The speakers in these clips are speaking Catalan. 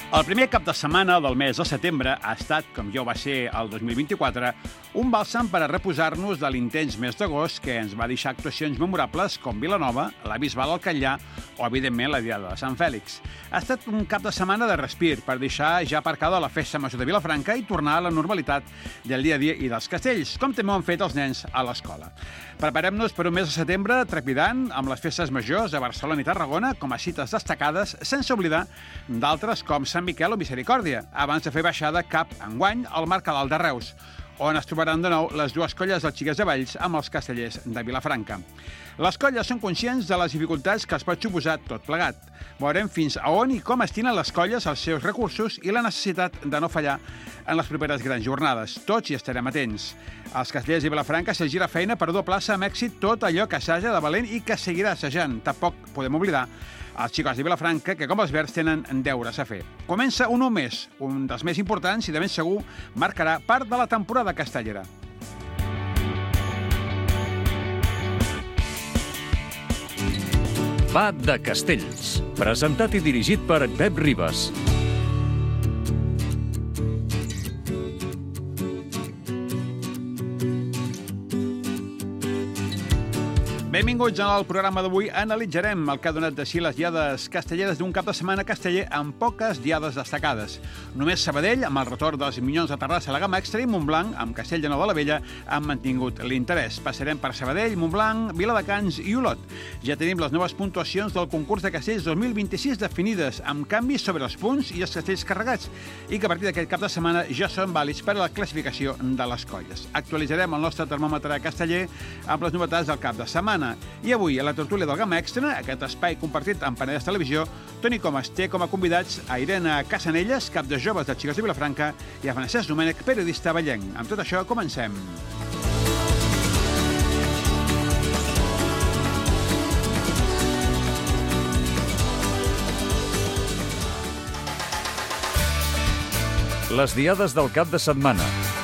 El primer cap de setmana del mes de setembre ha estat, com ja ho va ser el 2024, un bàlsam per a reposar-nos de l'intens mes d'agost que ens va deixar actuacions memorables com Vilanova, la Bisbal al Catllar o, evidentment, la Diada de Sant Fèlix. Ha estat un cap de setmana de respir per deixar ja aparcada la festa major de Vilafranca i tornar a la normalitat del dia a dia i dels castells, com també ho han fet els nens a l'escola. Preparem-nos per un mes de setembre trepidant amb les festes majors a Barcelona i Tarragona com a cites destacades, sense oblidar d'altres com Sant Miquel o Misericòrdia, abans de fer baixada cap enguany al Mercadal de Reus, on es trobaran de nou les dues colles dels Xiquets de Valls amb els castellers de Vilafranca. Les colles són conscients de les dificultats que es pot suposar tot plegat. Veurem fins a on i com estinen les colles els seus recursos i la necessitat de no fallar en les properes grans jornades. Tots hi estarem atents. Els castellers de Vilafranca se'ls gira feina per dur a plaça amb èxit tot allò que assaja de valent i que seguirà assajant. Tampoc podem oblidar els xicots de Vilafranca, que com els verds tenen deures a fer. Comença un nou mes, un dels més importants i de ben segur marcarà part de la temporada castellera. Va de Castells, presentat i dirigit per Pep Ribas. Benvinguts al programa d'avui. Analitzarem el que ha donat de si les diades castelleres d'un cap de setmana casteller amb poques diades destacades. Només Sabadell, amb el retorn dels Minyons de Terrassa a la gamma extra, i Montblanc, amb Castellnou de la Vella, han mantingut l'interès. Passarem per Sabadell, Montblanc, Viladecans i Olot. Ja tenim les noves puntuacions del concurs de castells 2026 definides, amb canvis sobre els punts i els castells carregats, i que a partir d'aquest cap de setmana ja són vàlids per a la classificació de les colles. Actualitzarem el nostre termòmetre casteller amb les novetats del cap de setmana. I avui, a la tertúlia del Gamma Extra, aquest espai compartit amb Penedès Televisió, Toni Comas té com a convidats a Irene Casanelles, cap de joves dels Xicots de Vilafranca, i a Francesc Domènech, periodista vallenc. Amb tot això, comencem. Les diades del cap de setmana.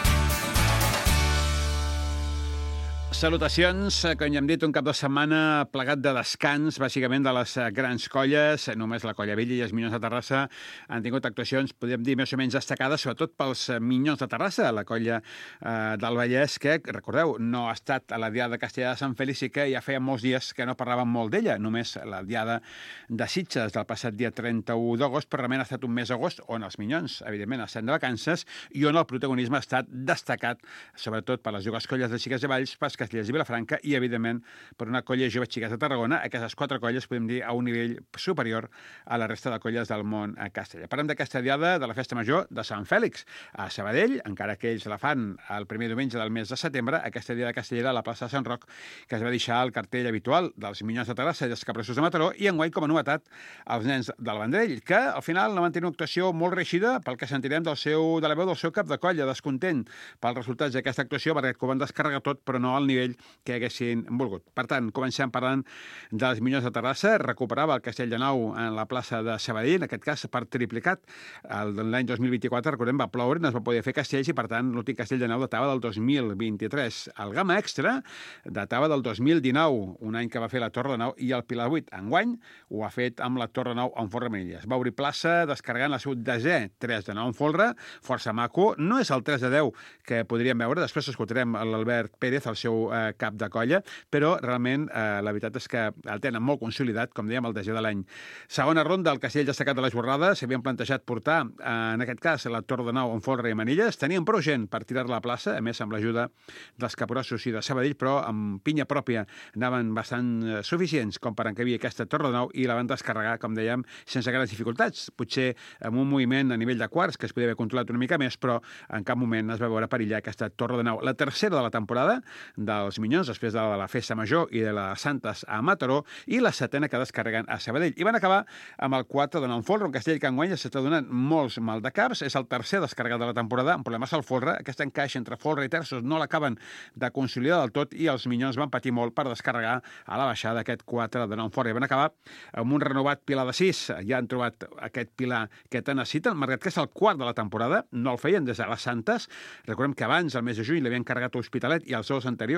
Salutacions, com ja hem dit, un cap de setmana plegat de descans, bàsicament de les grans colles. Només la colla Vella i els Minyons de Terrassa han tingut actuacions, podríem dir, més o menys destacades, sobretot pels Minyons de Terrassa, la colla del Vallès, que, recordeu, no ha estat a la Diada Castellera de Sant Fèlix i que ja feia molts dies que no parlàvem molt d'ella, només la Diada de Sitges del passat dia 31 d'agost, però realment ha estat un mes d'agost on els Minyons, evidentment, estan de vacances i on el protagonisme ha estat destacat, sobretot per les dues colles de Xiquets de Valls, pels castellers de Vilafranca i, evidentment, per una colla de joves xiquets de Tarragona, aquestes quatre colles, podem dir, a un nivell superior a la resta de colles del món casteller. Parlem d'aquesta diada de la Festa Major de Sant Fèlix a Sabadell, encara que ells la fan el primer diumenge del mes de setembre, aquesta diada castellera a la plaça de Sant Roc, que es va deixar el cartell habitual dels Minyons de Terrassa i dels Capgrossos de Mataró, i enguany, com a novetat, els nens del Vendrell, que al final no van tenir una actuació molt reeixida pel que sentirem de la veu del seu cap de colla, descontent pels resultats d'aquesta actuació, perquè ho van descarregar tot, però no al nivell que haguessin volgut. Per tant, comencem parlant dels Minyons de Terrassa. Recuperava el Castellnou en la plaça de Sabadell, en aquest cas per triplicat. L'any 2024, recordem, va ploure, no es va poder fer castells i, per tant, l'últim Castellnou datava del 2023. El Gamma Extra datava del 2019, un any que va fer la Torre de Nou i el Pilar 8. Enguany ho ha fet amb la Torre de Nou en Folre Manilles. Va obrir plaça descarregant el seu desè 3 de 9 en Folre, força maco. No és el 3 de 10 que podríem veure. Després escoltarem l'Albert Pérez, el seu cap de colla, però realment la veritat és que el tenen molt consolidat, com dèiem, el desè de l'any. Segona ronda, el castell destacat de la jornada, s'havien plantejat portar, en aquest cas, la Torre de Nou en Folre i Manilles. Tenien prou gent per tirar-la a la plaça, a més amb l'ajuda dels Capgrossos i de Sabadell, però amb pinya pròpia anaven bastant suficients com per encabir aquesta Torre de Nou i la van descarregar, com dèiem, sense grans dificultats. Potser amb un moviment a nivell de quarts que es podia haver controlat una mica més, però en cap moment es va veure perillar aquesta Torre de Nou. La tercera de la temporada dels Minyons, després de la Festa Major i de les Santes a Mataró, i la setena que descarreguen a Sabadell. I van acabar amb el 4 de Nou en Folre, un castell que enguany s'està donant molts maldecaps. És el tercer descarregat de la temporada, amb problemes al Folre. Aquest encaix entre Folre i Terços no l'acaben de consolidar del tot i els Minyons van patir molt per descarregar a la baixada aquest 4 de Nou en Folre. I van acabar amb un renovat pilar de 6. Ja han trobat aquest pilar que tant necessiten, malgrat que és el quart de la temporada. No el feien des de les Santes. Recordem que abans, al mes de juny, l'havien carregat a l'Hospitalet i els dos anteriors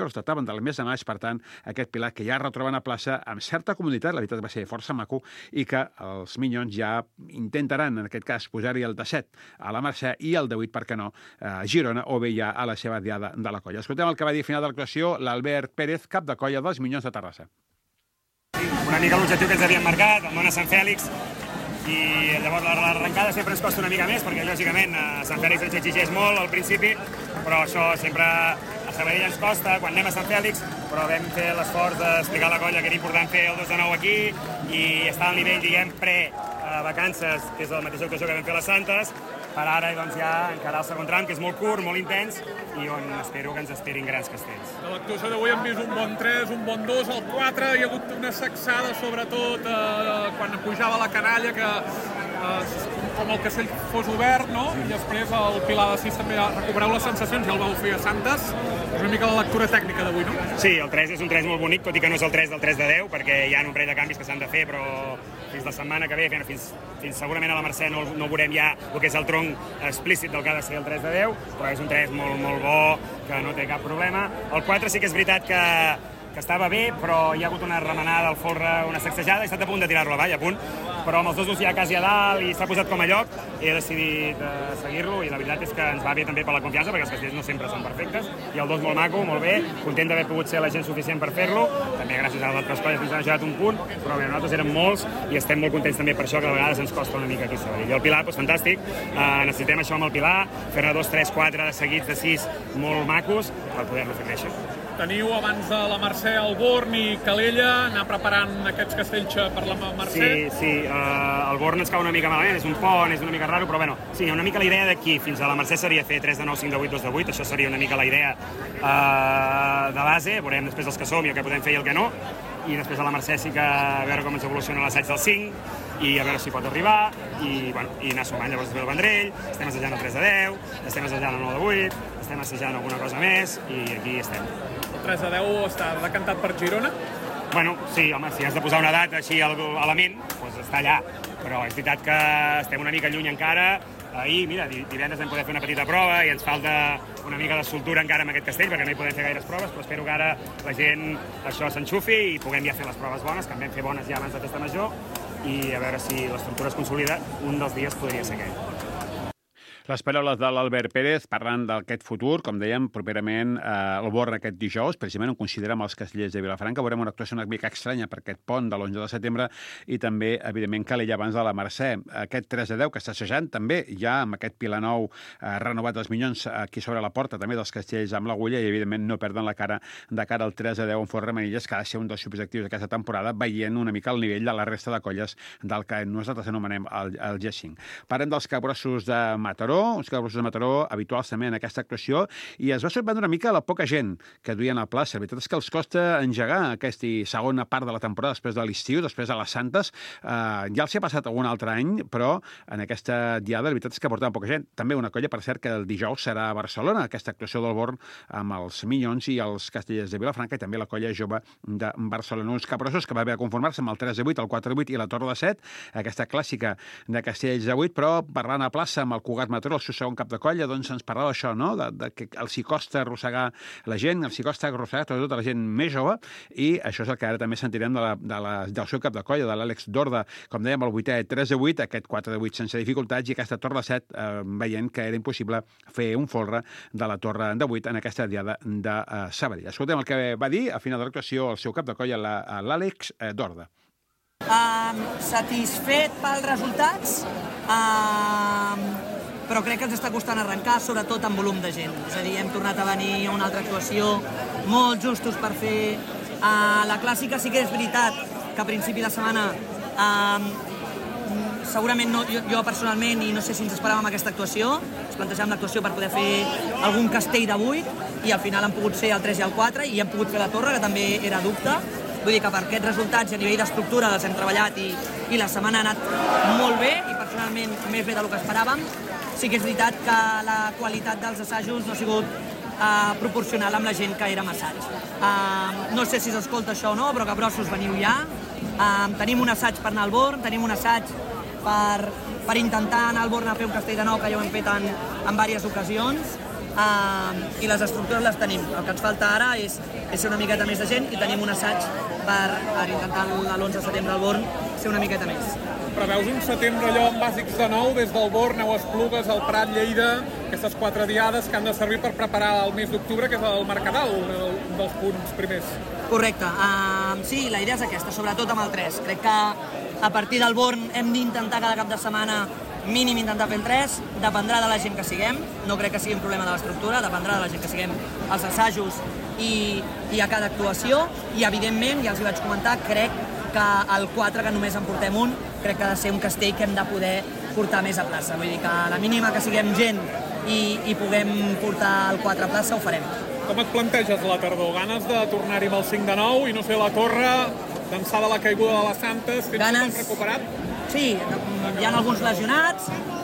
Toros de Taven del mes de maig, per tant, aquest pilar que ja retroben a plaça amb certa comoditat, la veritat va ser força maco, i que els Minyons ja intentaran, en aquest cas, posar-hi el de 7 a la Mercè i el de 8, per què no, a Girona, o bé ja a la seva diada de la colla. Escoltem el que va dir al final de l'actuació l'Albert Pérez, cap de colla dels Minyons de Terrassa. Una mica l'objectiu que ens havíem marcat, el món a Sant Fèlix, i llavors l'arrencada sempre ens costa una mica més, perquè lògicament a Sant Fèlix ens exigeix molt al principi, però això sempre a Sabadell ens costa quan anem a Sant Fèlix, però vam fer l'esforç d'explicar a la colla que era important fer el 2 de 9 aquí i estar al nivell, diguem, pre-vacances, que és la mateixa actuació que vam fer a les Santes, per ara doncs, ja encarar el segon tram, que és molt curt, molt intens, i on espero que ens esperin grans castells. De l'actuació d'avui hem vist un bon 3, un bon 2, el 4, hi ha hagut una sacsada, sobretot quan pujava la canalla, que com el castell fos obert, no? I després el Pilar de 6 també recupereu les sensacions, ja el vau fer a Santes. És una mica la lectura tècnica d'avui, no? Sí, el 3 és un 3 molt bonic, tot i que no és el 3 del 3 de 10, perquè hi ha un parell de canvis que s'han de fer, però fins la setmana que ve, fins segurament a la Mercè no veurem ja el que és el tronc explícit del que ha de ser el 3 de 10, però és un 3 molt, molt bo, que no té cap problema. El 4 sí que és veritat que estava bé, però hi ha hagut una remenada al folre, una sacsejada, he estat a punt de tirar-lo avall, a punt, però amb els dos ja quasi a dalt i s'ha posat com a lloc, he decidit seguir-lo i la veritat és que ens va bé també per la confiança, perquè els castells no sempre són perfectes, i el 2 molt maco, molt bé, content d'haver pogut ser la gent suficient per fer-lo, també gràcies a les altres colles que ens han ajudat un punt, però bé, nosaltres érem molts i estem molt contents també per això, que a vegades ens costa una mica aquí a Sabadell. I el Pilar, doncs fantàstic, necessitem això amb el Pilar, fer-ne 2, 3, 4 seguits de 6 molt macos per poder-lo fer créixer. Teniu abans de la Mercè el Born i Calella, anar preparant aquests castells per la Mercè? Sí, el Born ens cau una mica malament, és un pont, és una mica raro, però bueno, sí, una mica la idea d'aquí fins a la Mercè seria fer 3 de 9, 5 de 8, 2 de 8, això seria una mica la idea de base, veurem després els que som i el que podem fer i el que no, i després a la Mercè sí que a veure com ens evoluciona l'assaig del 5, i a veure si pot arribar, i anar sumant llavors després el Vendrell, estem assajant el 3 de 10, estem assajant el 9 de 8, estem assajant alguna cosa més, i aquí estem. El 3 de 10 està decantat per Girona? Bueno, sí, home, si has de posar una data així a la ment, doncs està allà, però és veritat que estem una mica lluny encara. Ahir, mira, divendres vam poder fer una petita prova i ens falta una mica de soltura encara amb aquest castell perquè no hi podem fer gaires proves, però espero que ara la gent això s'enxufi i puguem ja fer les proves bones, que en vam fer bones ja abans de Festa Major, i a veure si l'estructura es consolida, un dels dies podria ser aquell. Les paraules de l'Albert Pérez parlant d'aquest futur, com dèiem, properament al Born aquest dijous, precisament on considerem els castellers de Vilafranca. Veurem una actuació una mica estranya per aquest pont de l'11 de setembre i també, evidentment, Calella abans de la Mercè. Aquest 3 de 10 que està assajant també ja amb aquest Pilar nou renovat dels Minyons aquí sobre la porta, també dels castells amb l'agulla i, evidentment, no perden la cara de cara al 3 de 10 en Fort Remenilles, que ha de ser un dels objectius d'aquesta temporada, veient una mica el nivell de la resta de colles del que nosaltres anomenem el G5. Parlem dels capgrossos de Mataró, uns capgrossos de Mataró habituals també en aquesta actuació, i es va sorprendre una mica la poca gent que duien a plaça. La veritat és que els costa engegar aquesta segona part de la temporada després de l'estiu, després de les Santes. Ja els hi ha passat algun altre any, però en aquesta diada la veritat és que portaven poca gent. També una colla, per cert, que el dijous serà a Barcelona, aquesta actuació del Born amb els Minyons i els castellers de Vilafranca i també la colla jove de Barcelona. Uns capgrossos que va haver de conformar-se amb el 3 de 8, el 4 de 8 i la Torre de 7, aquesta clàssica de castells de 8, però parlant a plaça amb el Cugat Mataró, el seu segon cap de colla, doncs ens parlava això, no?, de que els hi costa arrossegar la gent, els hi costa arrossegar sobretot la gent més jove, i això és el que ara també sentirem del seu cap de colla, de l'Àlex Dorda, com dèiem, el 8è 3 de 8, aquest 4 de 8 sense dificultats, i aquesta Torre de 7 veient que era impossible fer un folre de la Torre de 8 en aquesta diada de Sabadell. Escoltem el que va dir a final de l'actuació el seu cap de colla, l'Àlex Dorda. Satisfet pels resultats, però crec que ens està costant arrencar, sobretot amb volum de gent. És a dir, hem tornat a venir a una altra actuació, molt justos per fer. La clàssica sí que és veritat que a principi de setmana segurament no, jo personalment, i no sé si ens esperàvem aquesta actuació, ens plantejàvem l'actuació per poder fer algun castell de 8, i al final han pogut ser el 3 i el 4, i hem pogut fer la Torre, que també era dubte. Vull dir que per aquests resultats a nivell d'estructura els hem treballat i la setmana ha anat molt bé, i personalment més bé del que esperàvem. Sí que és veritat que la qualitat dels assajos no ha sigut proporcional amb la gent que era a assaig. No sé si s'escolta això o no, però capgrossos, veniu ja. Tenim un assaig per anar al Born, tenim un assaig per intentar anar al Born a fer un castell de 9, que ja ho hem fet en diverses ocasions. i les estructures les tenim. El que ens falta ara és ser una miqueta més de gent i tenim un assaig per intentar l'11 de setembre al Born ser una miqueta més. Preveus un setembre allò amb bàsics de nou, des del Born, aneu a Esplugues, al Prat, Lleida, aquestes 4 diades que han de servir per preparar el mes d'octubre, que és el Mercadal, un dels punts primers. Correcte. Sí, la idea és aquesta, sobretot amb el 3. Crec que a partir del Born hem d'intentar cada cap de setmana mínim intentar fer el 3, dependrà de la gent que siguem, no crec que sigui un problema de l'estructura, dependrà de la gent que siguem als assajos i a cada actuació, i evidentment, ja els hi vaig comentar, crec que el 4, que només en portem un, crec que ha de ser un castell que hem de poder portar més a plaça. Vull dir que a la mínima que siguem gent i puguem portar el 4 a plaça, ho farem. Com et planteges la tardor? Ganes de tornar-hi amb el 5 de 9 i no sé, la torre, d'ençà de la caiguda de les Santes, tens recuperat? Sí, hi ha alguns lesionats,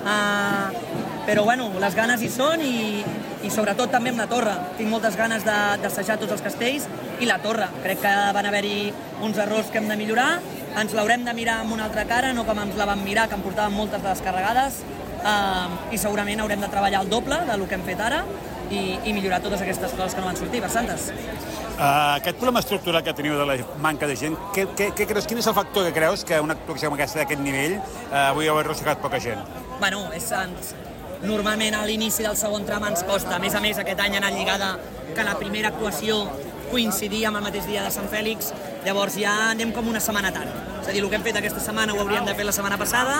però bueno, les ganes hi són i sobretot també amb la torre. Tinc moltes ganes d'assajar tots els castells i la torre. Crec que van haver-hi uns errors que hem de millorar, ens l'haurem de mirar amb una altra cara, no com ens la vam mirar, que en portàvem moltes de descarregades, i segurament haurem de treballar el doble del que hem fet ara i millorar totes aquestes coses que no van sortir per Santes. Aquest problema estructural que teniu de la manca de gent, què creus? Quin és el factor que creus que una actuació com aquesta d'aquest nivell avui heu arrossegat poca gent? Bueno, normalment a l'inici del segon tram ens costa. A més, aquest any ha anat lligada que la primera actuació coincidia amb el mateix dia de Sant Fèlix, llavors ja anem com una setmana tard. És a dir, el que hem fet aquesta setmana ho hauríem de fer la setmana passada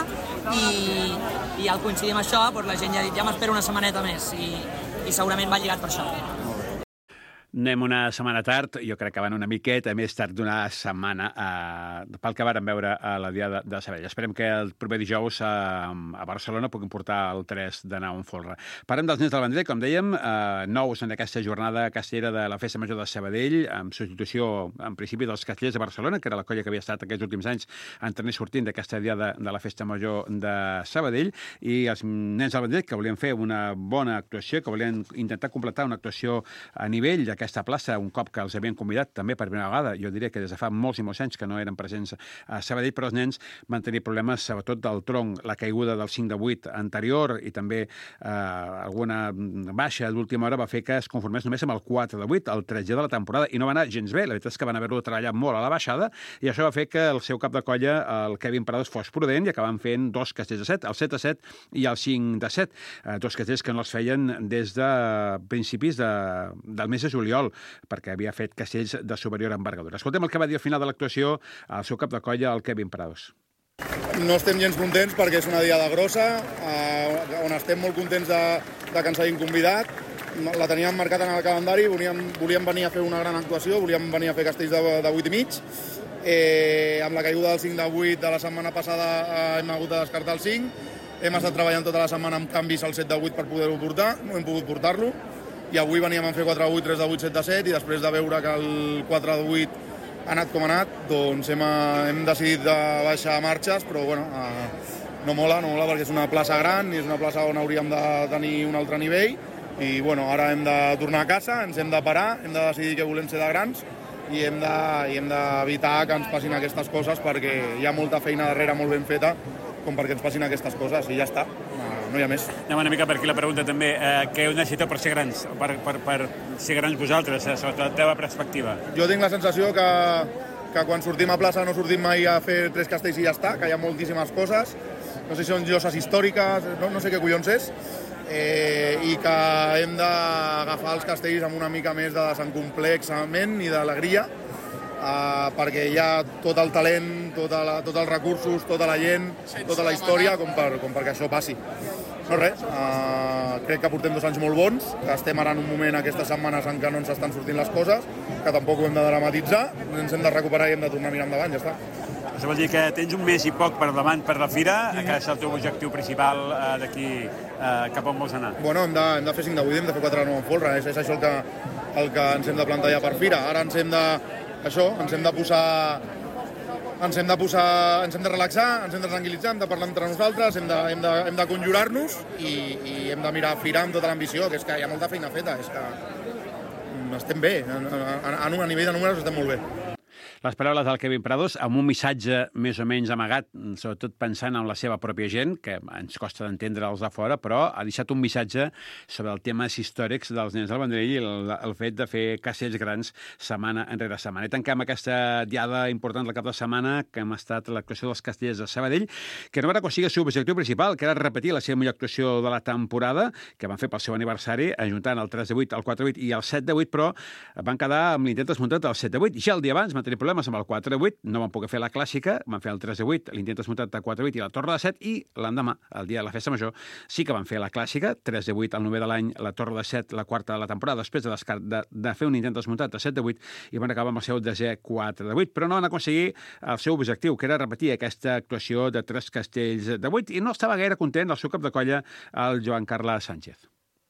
i al coincidir amb això, doncs la gent ja ha dit ja m'espero una setmaneta més i segurament va lligat per això. Anem una setmana tard, jo crec que van una miqueta més tard d'una setmana pel que vàrem veure a la Diada de Sabadell. Esperem que el proper dijous a Barcelona puguin portar el 3 de nau en folre. Parlem dels nens del Vendrell, com dèiem, nous en aquesta jornada castellera de la Festa Major de Sabadell, amb substitució, en principi, dels Castellers de Barcelona, que era la colla que havia estat aquests últims anys entrant i sortint d'aquesta Diada de la Festa Major de Sabadell, i els nens del Vendrell, que volien fer una bona actuació, que volien intentar completar una actuació a nivell d'aquesta plaça, un cop que els havien convidat també per primera vegada, jo diria que des de fa molts i molts anys que no eren presents a Sabadell, però els nens van tenir problemes sobretot del tronc, la caiguda del 5 de 8 anterior i també alguna baixa d'última hora va fer que es conformés només amb el 4 de 8, el 13 de la temporada, i no va anar gens bé. La veritat és que van haver-lo treballat molt a la baixada i això va fer que el seu cap de colla, el Kevin Prados, fos prudent i acaben fent 2 castells de 7, el 7 de 7 i el 5 de 7, 2 castells que no els feien des de principis del mes de juliol, perquè havia fet castells de superior envergadura. Escoltem el que va dir al final de l'actuació el seu cap de colla, el Kevin Prados. No estem gens contents perquè és una diada grossa, on estem molt contents de que ens hagin convidat. La teníem marcat en el calendari, volíem venir a fer una gran actuació, volíem venir a fer castells de 8 i mig. Amb la caiguda del 5 de 8 de la setmana passada hem hagut de descartar el 5. Hem estat treballant tota la setmana amb canvis al 7 de 8 per poder-ho portar, no hem pogut portar-lo. I avui veníem a fer 4 de 8, 3 de 8, 7 de 7, i després de veure que el 4 de 8 ha anat com ha anat, doncs hem decidit de baixar marxes, però bueno, no mola perquè és una plaça gran i és una plaça on hauríem de tenir un altre nivell, i bueno, ara hem de tornar a casa, ens hem de parar, hem de decidir què volem ser de grans i hem d'evitar que ens passin aquestes coses, perquè hi ha molta feina darrere molt ben feta com perquè ens passin aquestes coses, i ja està, no hi ha més. Anem una mica per aquí la pregunta també, què heu necessitat per ser grans, per ser grans vosaltres, sobretot la teva perspectiva? Jo tinc la sensació que quan sortim a plaça no sortim mai a fer 3 castells i ja està, que hi ha moltíssimes coses, no sé si són lloses històriques, no sé què collons és, i que hem d'agafar els castells amb una mica més de desencomplexament i d'alegria, perquè hi ha tot el talent, tots els recursos, tota la gent, tota la història com perquè això passi. No res, crec que portem 2 anys molt bons, que estem ara en un moment aquestes setmanes en què no ens estan sortint les coses, que tampoc ho hem de dramatitzar, ens hem de recuperar i hem de tornar a mirar endavant, ja està. Això vol dir que tens un mes i poc per davant per la fira, que és el teu objectiu principal d'aquí cap on vols anar? Bueno, hem de fer 5 de 8, hem de fer 4 de 9 en folre, és això el que ens hem de plantejar per fira. Ara ens hem de relaxar, ens hem de tranquil·litzar, hem de parlar entre nosaltres, hem de conjurar-nos i hem de mirar a fira amb tota l'ambició, que és que hi ha molta feina feta, és que estem bé, a nivell de números estem molt bé. Les paraules del Kevin Prados, amb un missatge més o menys amagat, sobretot pensant en la seva pròpia gent, que ens costa d'entendre'ls de fora, però ha deixat un missatge sobre els temes històrics dels nens del Vendrell i el fet de fer castells grans setmana enrere setmana. I tanquem aquesta diada important del cap de setmana, que hem estat l'actuació dels castellers de Sabadell, que no va aconseguir el seu objectiu principal, que era repetir la seva millor actuació de la temporada, que van fer pel seu aniversari, ajuntant el 3 de 8, el 4 de 8 i el 7 de 8, però van quedar amb l'intent desmuntat del 7 de 8. Ja el dia abans van tenir problemes amb el 4 de 8, no van poder fer la clàssica, van fer el 3 de 8, l'intent desmuntat de 4 de 8 i la torre de 7, i l'endemà, el dia de la festa major, sí que van fer la clàssica, 3 de 8 al 9 de l'any, la torre de 7, la quarta de la temporada, després de fer un intent desmuntat de 7 de 8, i van acabar amb el seu desè 4 de 8, però no van aconseguir el seu objectiu, que era repetir aquesta actuació de 3 castells de 8, i no estava gaire content el seu cap de colla, el Joan Carles Sánchez.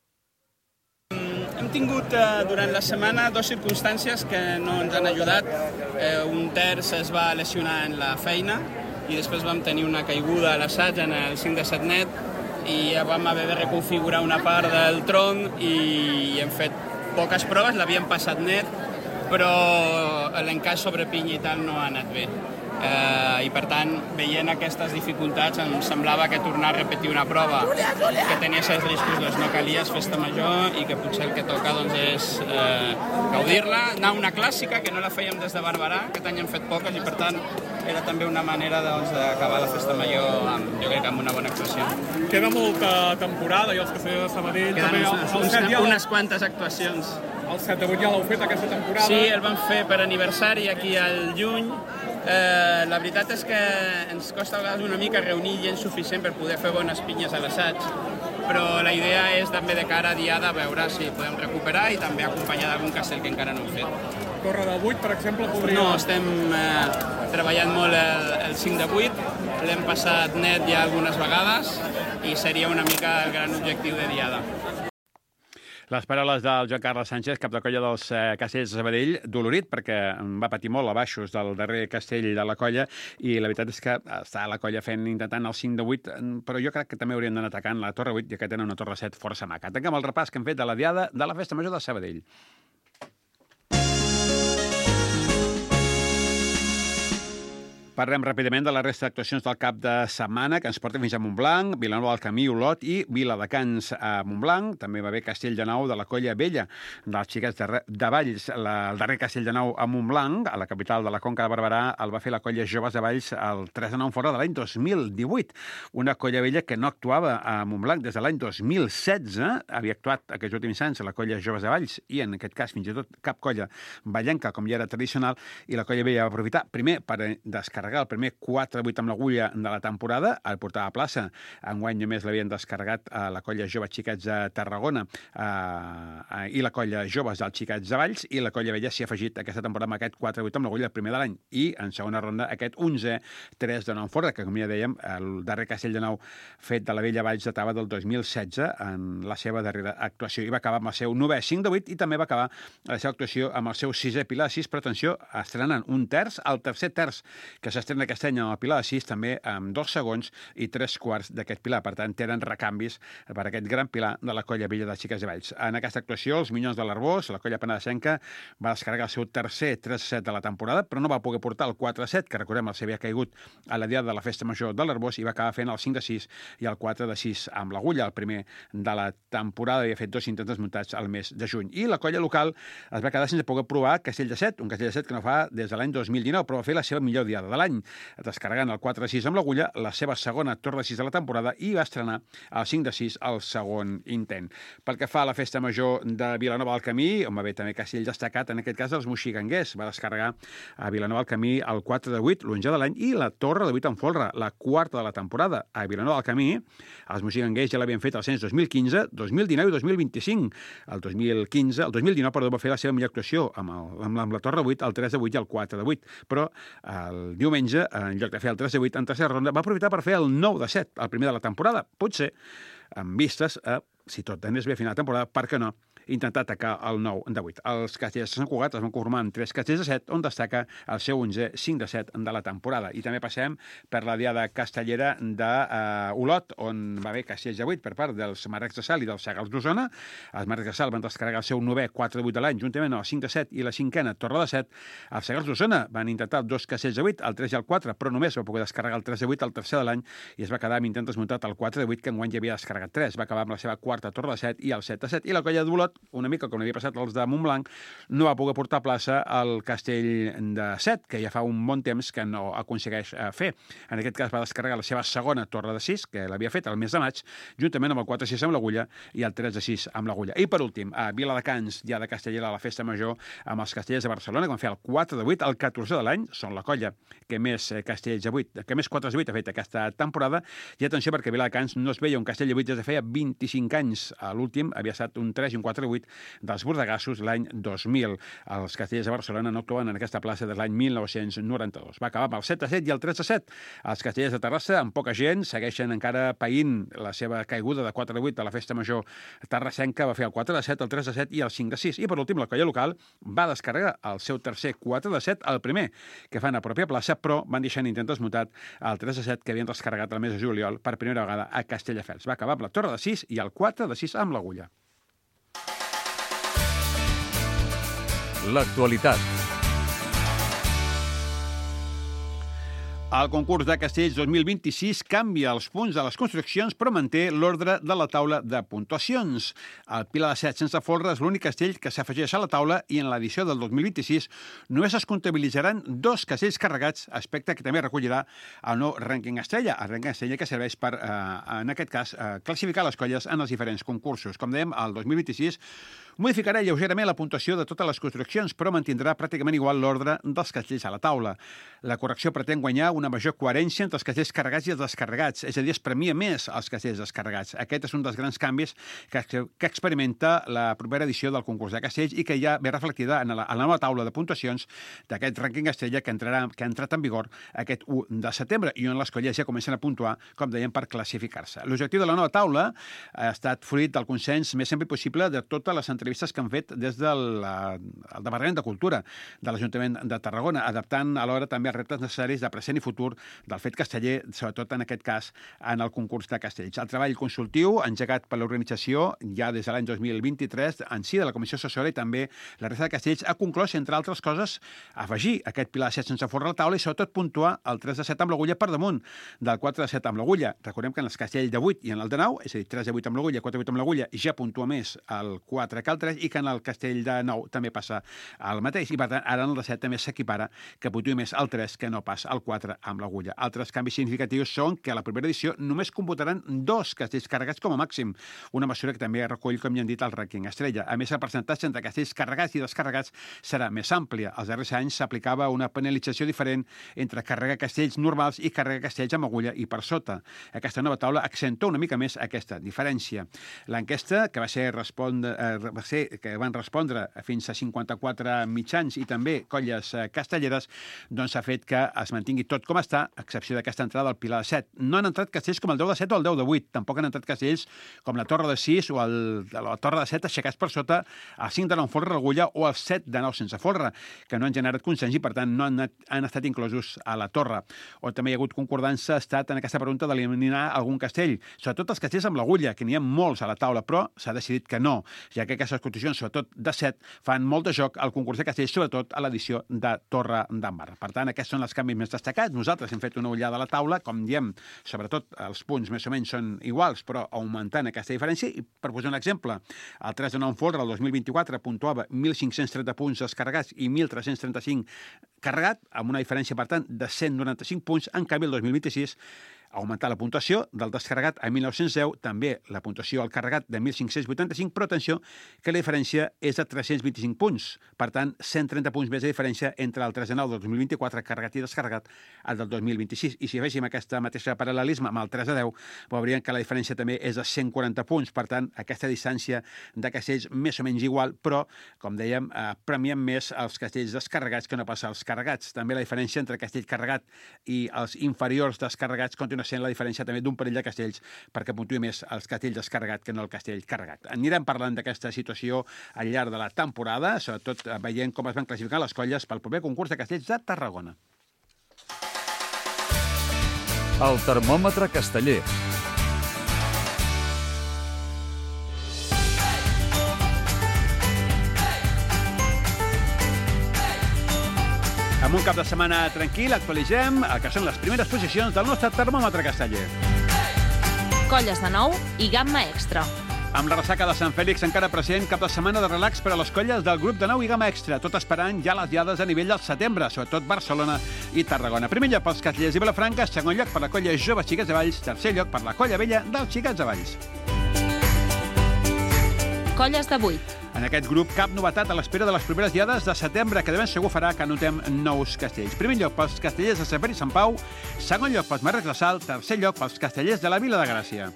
Hem tingut durant la setmana dues circumstàncies que no ens han ajudat. Un terç es va lesionar en la feina i després vam tenir una caiguda a l'assaig en el 5 de 7 net i vam haver de reconfigurar una part del tronc i hem fet poques proves, l'havíem passat net, però l'encaix sobre pinya i tal no ha anat bé. I per tant, veient aquestes dificultats, em semblava que tornar a repetir una prova que tenia certs riscos doncs no calia, és festa major, i que potser el que toca doncs, és gaudir-la, anar a una clàssica, que no la fèiem des de Barberà, aquest any hem fet poques, i per tant era també una manera d'acabar la festa major jo crec que amb una bona actuació. Queda molta temporada i els castellers de Sabadell Queden unes quantes actuacions. El 7 de 8 ja l'heu fet aquesta temporada? Sí, el vam fer per aniversari aquí al juny. La veritat és que ens costa a vegades una mica reunir gent suficient per poder fer bones pinyes a l'assaig, però la idea és també de cara a diada veure si podem recuperar i també acompanyar d'algun castell que encara no hem fet. Torre de 8, per exemple, podria... No, estem treballant molt el 5 de 8, l'hem passat net ja algunes vegades i seria una mica el gran objectiu de diada. Les paraules del Joan Carles Sánchez, cap de colla dels castellers de Sabadell, dolorit perquè va patir molt a baixos del darrer castell de la colla, i la veritat és que està la colla intentant el 5 de 8, però jo crec que també haurien d'anar atacant la torre 8, ja que tenen una torre 7 força maca. Tanquem el repàs que hem fet de la diada de la festa major de Sabadell. Parlem ràpidament de la resta d'actuacions del cap de setmana, que ens porten fins a Montblanc, Vilanova del Camí, Olot i Viladecans a Montblanc. També va haver Castell de Nou de la Colla Vella, dels xiquets de Valls. El darrer Castell de Nou a Montblanc, a la capital de la Conca de Barberà, el va fer la Colla Joves de Valls el 3 de 9 fora de l'any 2018. Una Colla Vella que no actuava a Montblanc des de l'any 2016. Havia actuat aquests últims anys a la Colla Joves de Valls i, en aquest cas, fins i tot cap colla vallenca, com ja era tradicional, i la Colla Vella va aprofitar primer per descarregar el primer 4 de 8 amb l'agulla de la temporada, el portava a plaça. Enguany només l'havien descarregat a la colla Joves Xiquets de Tarragona i la colla Joves dels Xiquets de Valls, i la colla Vella s'hi ha afegit aquesta temporada amb aquest 4 de 8 amb l'agulla el primer de l'any, i en segona ronda aquest 11 3 de 9 fora, que com ja dèiem, el darrer Castell de Nou fet de la Vella Valls datava del 2016 en la seva darrera actuació, i va acabar amb el seu 9è 5 de 8, i també va acabar la seva actuació amb el seu 6è Pilar de 6, però atenció, estrenant un terç, el tercer terç que s'estrena aquest any amb el Pilar de 6, també amb 2 segons i 3 quarts d'aquest Pilar. Per tant, tenen recanvis per aquest gran Pilar de la Colla Vella de Xiques de Valls. En aquesta actuació, els Minyons de l'Arbós, la Colla Penedesenca, va descarregar el seu tercer 3-7 de la temporada, però no va poder portar el 4-7, que recordem els havia caigut a la diada de la festa major de l'Arbós, i va acabar fent el 5-6 i el 4-6 amb l'agulla. El primer de la temporada havia fet 2 intents desmuntats al mes de juny. I la colla local es va quedar sense poder provar Castell de 7, un Castell de 7 que no fa des de l'any 2019, però va fer la seva millor diada de l'any, descarregant el 4-6 amb l'agulla, la seva segona torre de 6 de la temporada, i va estrenar el 5-6 al segon intent. Pel que fa a la festa major de Vilanova del Camí, on va haver també castell destacat, en aquest cas dels moxiganguers, va descarregar a Vilanova del Camí el 4 de 8, l'11 de l'any, i la torre de 8 en folre, la quarta de la temporada. A Vilanova del Camí, els moxiganguers ja l'havien fet al cens 2015, 2019 i 2025. El 2019, perdó, va fer la seva millor actuació amb la torre de 8, el 3 de 8 i el 4 de 8, però el diumenge, en lloc de fer el 3 de 8 en tercera ronda, va aprofitar per fer el 9 de 7, el primer de la temporada. Potser, amb vistes a, si tot anés bé a final de temporada, per què no, intentar atacar el 9 de 8. Els castellers de Sant Cugat es van conformar amb 3 castells de 7, on destaca el seu 11 5 de 7 de la temporada. I també passem per la diada castellera d'Olot, on va haver castells de 8 per part dels Marrecs de Sal i dels Segals d'Osona. Els Marrecs de Sal van descarregar el seu 9è 4 de 8 de l'any, juntament amb el 5 de 7 i la 5a Torre de 7. Els Segals d'Osona van intentar 2 castells de 8, el 3 i el 4, però només va poder descarregar el 3 de 8 al tercer de l'any i es va quedar amb intent desmuntat el 4 de 8, que enguany ja havia descarregat 3. Va acabar amb la seva 4a Torre de 7 i el 7 de 7. I la colla d'Olot, una mica com havia passat els de Montblanc, no va poder portar a plaça el castell de 7, que ja fa un bon temps que no aconsegueix fer. En aquest cas va descarregar la seva segona torre de 6, que l'havia fet el mes de maig, juntament amb el 4 de 6 amb l'Agulla i el 3 de 6 amb l'Agulla. I per últim, a Viladecans, ja de Castellera, a la festa major, amb els castellers de Barcelona, que van fer el 4 de 8, el 14 de l'any, són la colla que més castells de 8, que més 4 de 8 ha fet aquesta temporada. I atenció, perquè a Viladecans no es veia un castell de 8 des de feia 25 anys. L'últim havia estat un 3 i un 4 de 8 dels bordegassos l'any 2000. Els castellers de Barcelona no actuen en aquesta plaça des de l'any 1992. Va acabar amb el 7 de 7 i el 3 de 7. Els castellers de Terrassa, amb poca gent, segueixen encara païnt la seva caiguda de 4 de 8 a la festa major terrassenca. Va fer el 4 de 7, el 3 de 7 i el 5 de 6. I per últim, la colla local va descarregar el seu tercer 4 de 7, el primer que fan a pròpia plaça, però van deixar en intent desmutat el 3 de 7 que havien descarregat el mes de juliol per primera vegada a Castelldefels. Va acabar amb la torre de 6 i el 4 de 6 amb l'Agulla. L'actualitat. El concurs de castells 2026 canvia els punts de les construccions, però manté l'ordre de la taula de puntuacions. El Pilar de 7 sense folre és l'únic castell que s'afegeix a la taula i en l'edició del 2026 només es comptabilitzaran 2 castells carregats, aspecte que també recollirà el nou rànquing estrella, el rànquing estrella que serveix per, en aquest cas, classificar les colles en els diferents concursos. Com dèiem, el 2026 modificarà lleugerament la puntuació de totes les construccions, però mantindrà pràcticament igual l'ordre dels castells a la taula. La correcció pretén guanyar una major coherència entre els castells carregats i els descarregats, és a dir, es premia més els castells descarregats. Aquest és un dels grans canvis que experimenta la propera edició del concurs de castells i que ja ve reflectida en la nova taula de puntuacions d'aquest rànquing estrella que ha entrat en vigor aquest 1 de setembre i on les colles ja comencen a puntuar, com dèiem, per classificar-se. L'objectiu de la nova taula ha estat fruit del consens més ampli possible de totes les entrevistes que han fet des del Departament de Cultura de l'Ajuntament de Tarragona, adaptant alhora també els reptes necessaris de present i futur del fet casteller, sobretot en aquest cas en el concurs de castells. El treball consultiu, engegat per l'organització ja des de l'any 2023, en si de la Comissió Assessora i també la resta de castells, ha conclòs, entre altres coses, afegir aquest Pilar de 7 sense folre a la taula i sobretot puntuar el 3 de 7 amb l'Agulla per damunt del 4 de 7 amb l'Agulla. Recordem que en els castells de 8 i en el de 9, és a dir, 3 de 8 amb l'Agulla, 4 de 8 amb l'Agulla, ja puntua més el 4 que el 3 i que en el castell de 9 també passa el mateix. I per tant, ara en el de 7 també s'equipara que puntuï més el 3 que no pas el 4 amb l'Agulla. Altres canvis significatius són que a la primera edició només computaran 2 castells carregats com a màxim, una mesura que també recull, com ja hem dit, el rànquing estrella. A més, el percentatge entre castells carregats i descarregats serà més àmplia. Els darrers anys s'aplicava una penalització diferent entre carregar castells normals i carregar castells amb agulla i per sota. Aquesta nova taula accentua una mica més aquesta diferència. L'enquesta, que que van respondre fins a 54 mitjans i també colles castelleres, doncs ha fet que es mantingui tot com està, a excepció d'aquesta entrada del Pilar de 7. No han entrat castells com el 10 de 7 o el 10 de 8. Tampoc han entrat castells com la Torre de 6 o la Torre de 7 aixecats per sota, el 5 de 9 folre a l'agulla o el 7 de 9 sense folre, que no han generat consens i, per tant, no han estat inclosos a la torre. O també hi ha hagut concordança, ha estat en aquesta pregunta d'eliminar algun castell, sobretot els castells amb l'agulla, que n'hi ha molts a la taula, però s'ha decidit que no, ja que aquestes condicions, sobretot de 7, fan molt de joc al concurs de castells, sobretot a l'edició de Torre d'Embar. Per tant, aquests són els canvis més destacats. Nosaltres hem fet una ullada a la taula, com diem, sobretot els punts més o menys són iguals, però augmentant aquesta diferència. I per posar un exemple, el 3 de 9 folre, el 2024, puntuava 1.530 punts descarregats i 1.335 carregat, amb una diferència, per tant, de 195 punts. En canvi, el 2026 ha augmentat la puntuació del descarregat a 1.910, també la puntuació al carregat de 1.585, però atenció que la diferència és de 325 punts. Per tant, 130 punts més de diferència entre el 3 de 9 del 2024 carregat i descarregat al del 2026. I si afegim aquesta mateixa paral·lelisme amb el 3 de 10, veuríem que la diferència també és de 140 punts. Per tant, aquesta distància de castells més o menys igual, però, com dèiem, premiem més els castells descarregats que no pas els carregats. També la diferència entre castell carregat i els inferiors descarregats continua sent la diferència també d'un parell de castells perquè puntuï més els castells descarregat que no el castell carregat. Anirem parlant d'aquesta situació al llarg de la temporada, sobretot veient com es van classificar les colles pel proper concurs de castells de Tarragona. El termòmetre casteller. Amb un cap de setmana tranquil, actualitzem el que són les primeres posicions del nostre termòmetre casteller. Colles de nou i gamma extra. Amb la ressaca de Sant Fèlix encara present, cap de setmana de relax per a les colles del grup de nou i gamma extra, tot esperant ja les diades a nivell del setembre, sobretot Barcelona i Tarragona. Primer lloc pels castellers i Vilafranca, segon lloc per la colla Joves Xiquets de Valls, tercer lloc per la colla vella dels Xiquets de Valls. Colles de 8. En aquest grup, cap novetat a l'espera de les primeres diades de setembre, que de ben segur farà que anotem nous castells. Primer lloc pels castellers de Sant Pere i Sant Pau, segon lloc pels Marrecs de Salt, tercer lloc pels castellers de la Vila de Gràcia.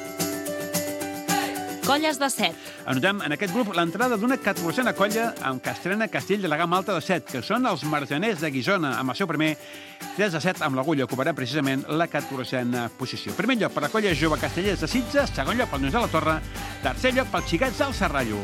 Colles de 7. Anotem en aquest grup l'entrada d'una 14a colla amb que estrena castell de la gamma alta de 7, que són els Marjaners de Guissona, amb el seu primer 3-7 amb l'agulla, ocuparà precisament la 14a posició. Primer lloc per la colla jove castellers de Sitges, segon lloc pels Nois de la Torre, tercer lloc pels Xiquets del Serrallo.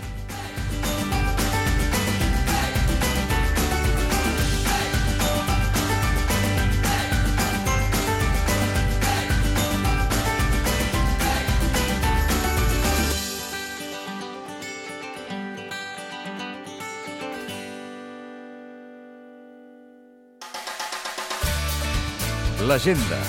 L'agenda.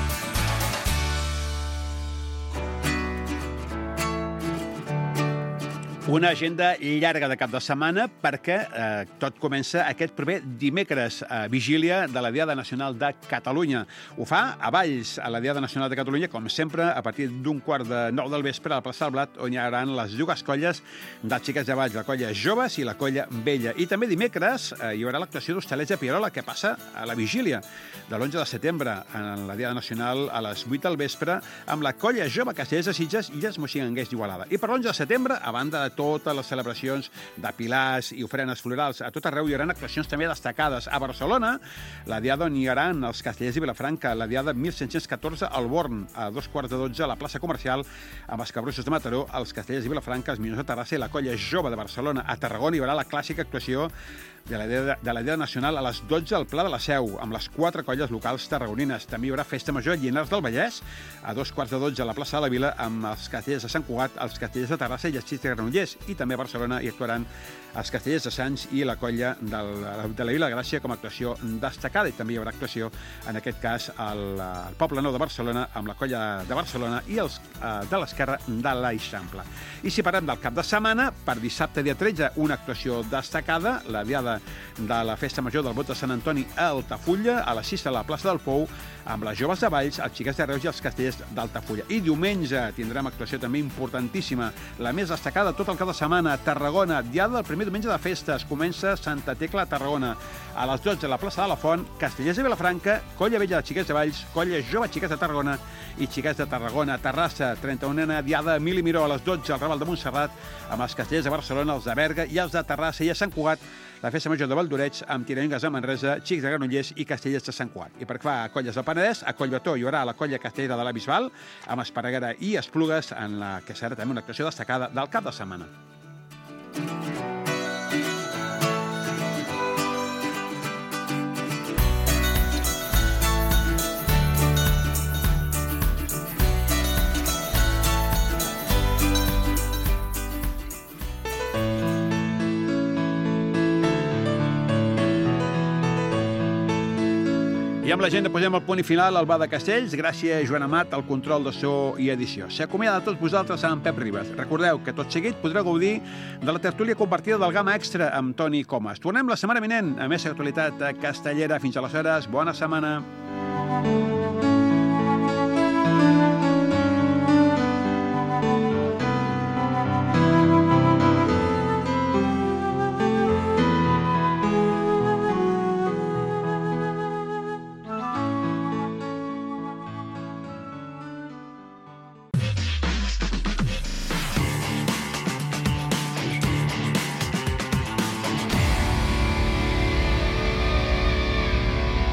Una agenda llarga de cap de setmana perquè tot comença aquest proper dimecres, vigília de la Diada Nacional de Catalunya. Ho fa a Valls, a la Diada Nacional de Catalunya, com sempre, a partir d'15:45 del vespre a la plaça del Blat, on hi haurà les dues colles dels Xiquets de Valls, la colla Joves i la colla Vella. I també dimecres hi haurà l'actuació d'Hostalets de Pierola, que passa a la vigília de l'11 de setembre, en la Diada Nacional, a les 8 del vespre, amb la colla Jove Castellers de Sitges i els Moixinguers d'Igualada. I per l'11 de setembre, a banda de totes les celebracions de pilars i ofrenes florals, a tot arreu hi haurà actuacions també destacades. A Barcelona, la Diada on hi haurà els castellers i Vilafranca, la Diada 1714 al Born, a 2:15 a la plaça comercial, amb els Cabrussos de Mataró, els castellers i Vilafranca, els Minyons de Terrassa i la colla Jove de Barcelona. A Tarragona hi haurà la clàssica actuació de la Diada Nacional a les 12 al Pla de la Seu, amb les 4 colles locals tarragonines. També hi haurà Festa Major a Llinars del Vallès, a 2:15 a la plaça de la Vila, amb els castellers de Sant Cugat, els castellers de Terrassa i els Xics de Granollers. I també a Barcelona hi actuaran els castellers de Sants i la colla de la Vila de Gràcia com a actuació destacada. I també hi haurà actuació, en aquest cas, al Poble Nou de Barcelona, amb la colla de Barcelona i els de l'Esquerra de l'Eixample. I si parlem del cap de setmana, per dissabte, dia 13, una actuació destacada, la Diada de la Festa Major del Bot de Sant Antoni a Altafulla, a les 6 a la plaça del Pou, amb les Joves de Valls, els Xiquets de Reus i els castellers d'Altafulla. I diumenge tindrem actuació també importantíssima, la més destacada tot el cap de setmana, a Tarragona, Diada del primer diumenge de festes. Comença Santa Tecla a Tarragona. A les 12 a la plaça de la Font, castellers de Vilafranca, colla vella de Xiquets de Valls, colla jove Xiquets de Tarragona i Xiquets de Tarragona. Terrassa, 31a Diada Emili Miró, a les 12 al Raval de Montserrat, amb els castellers de Barcelona, els de Berga i els de Terrassa. I a Sant Cugat, la Festa Major de Valdoreig, amb Tirengues a Manresa, Xics de Granollers i castellers de Sant Cugat. I per clar, a colles del Penedès, a Collbató hi haurà la colla castellera de la Bisbal, amb Esparreguera i Esplugues, en la que serà també una actuació destacada del cap de setmana. I amb l'agenda posem el punt i final al Bar de Castells. Gràcies a Joan Amat, al control de so i edició. S'acomiada de tots vosaltres amb Pep Ribas. Recordeu que tot seguit podreu gaudir de la tertúlia compartida del Gamma Extra amb Toni Comas. Tornem la setmana vinent a més actualitat castellera. Fins aleshores, bona setmana.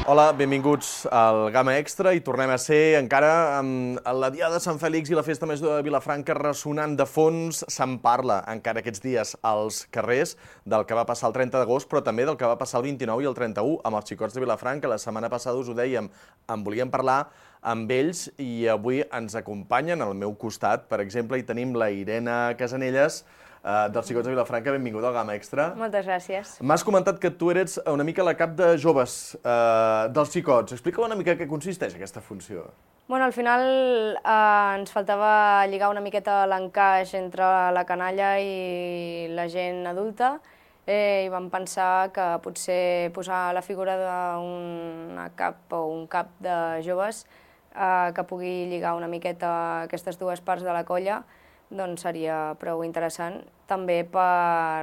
Hola, benvinguts al Gamma Extra i tornem a ser encara amb la Diada de Sant Fèlix i la Festa Major de Vilafranca ressonant de fons. Se'n parla encara aquests dies als carrers del que va passar el 30 d'agost, però també del que va passar el 29 i el 31 amb els xicots de Vilafranca. La setmana passada us ho dèiem, en volíem parlar amb ells i avui ens acompanyen al meu costat. Per exemple, hi tenim la Irene Casanelles, dels xicots de Vilafranca. Benvinguda al Gamma Extra. Moltes gràcies. M'has comentat que tu eres una mica la cap de joves dels xicots. Explica una mica què consisteix aquesta funció. Bueno, al final ens faltava lligar una miqueta l'encaix entre la canalla i la gent adulta i vam pensar que potser posar la figura d'una cap o un cap de joves que pugui lligar una miqueta aquestes dues parts de la colla doncs seria prou interessant, també per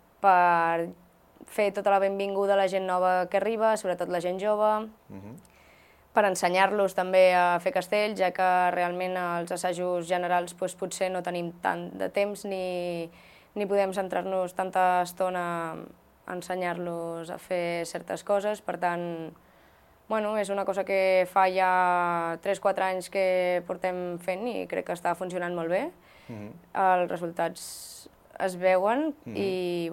fer tota la benvinguda a la gent nova que arriba, sobretot la gent jove, per ensenyar-los també a fer castells, ja que realment als assajos generals potser no tenim tant de temps ni podem centrar-nos tanta estona a ensenyar-los a fer certes coses, per tant, és una cosa que fa ja 3-4 anys que portem fent i crec que està funcionant molt bé. Els resultats es veuen i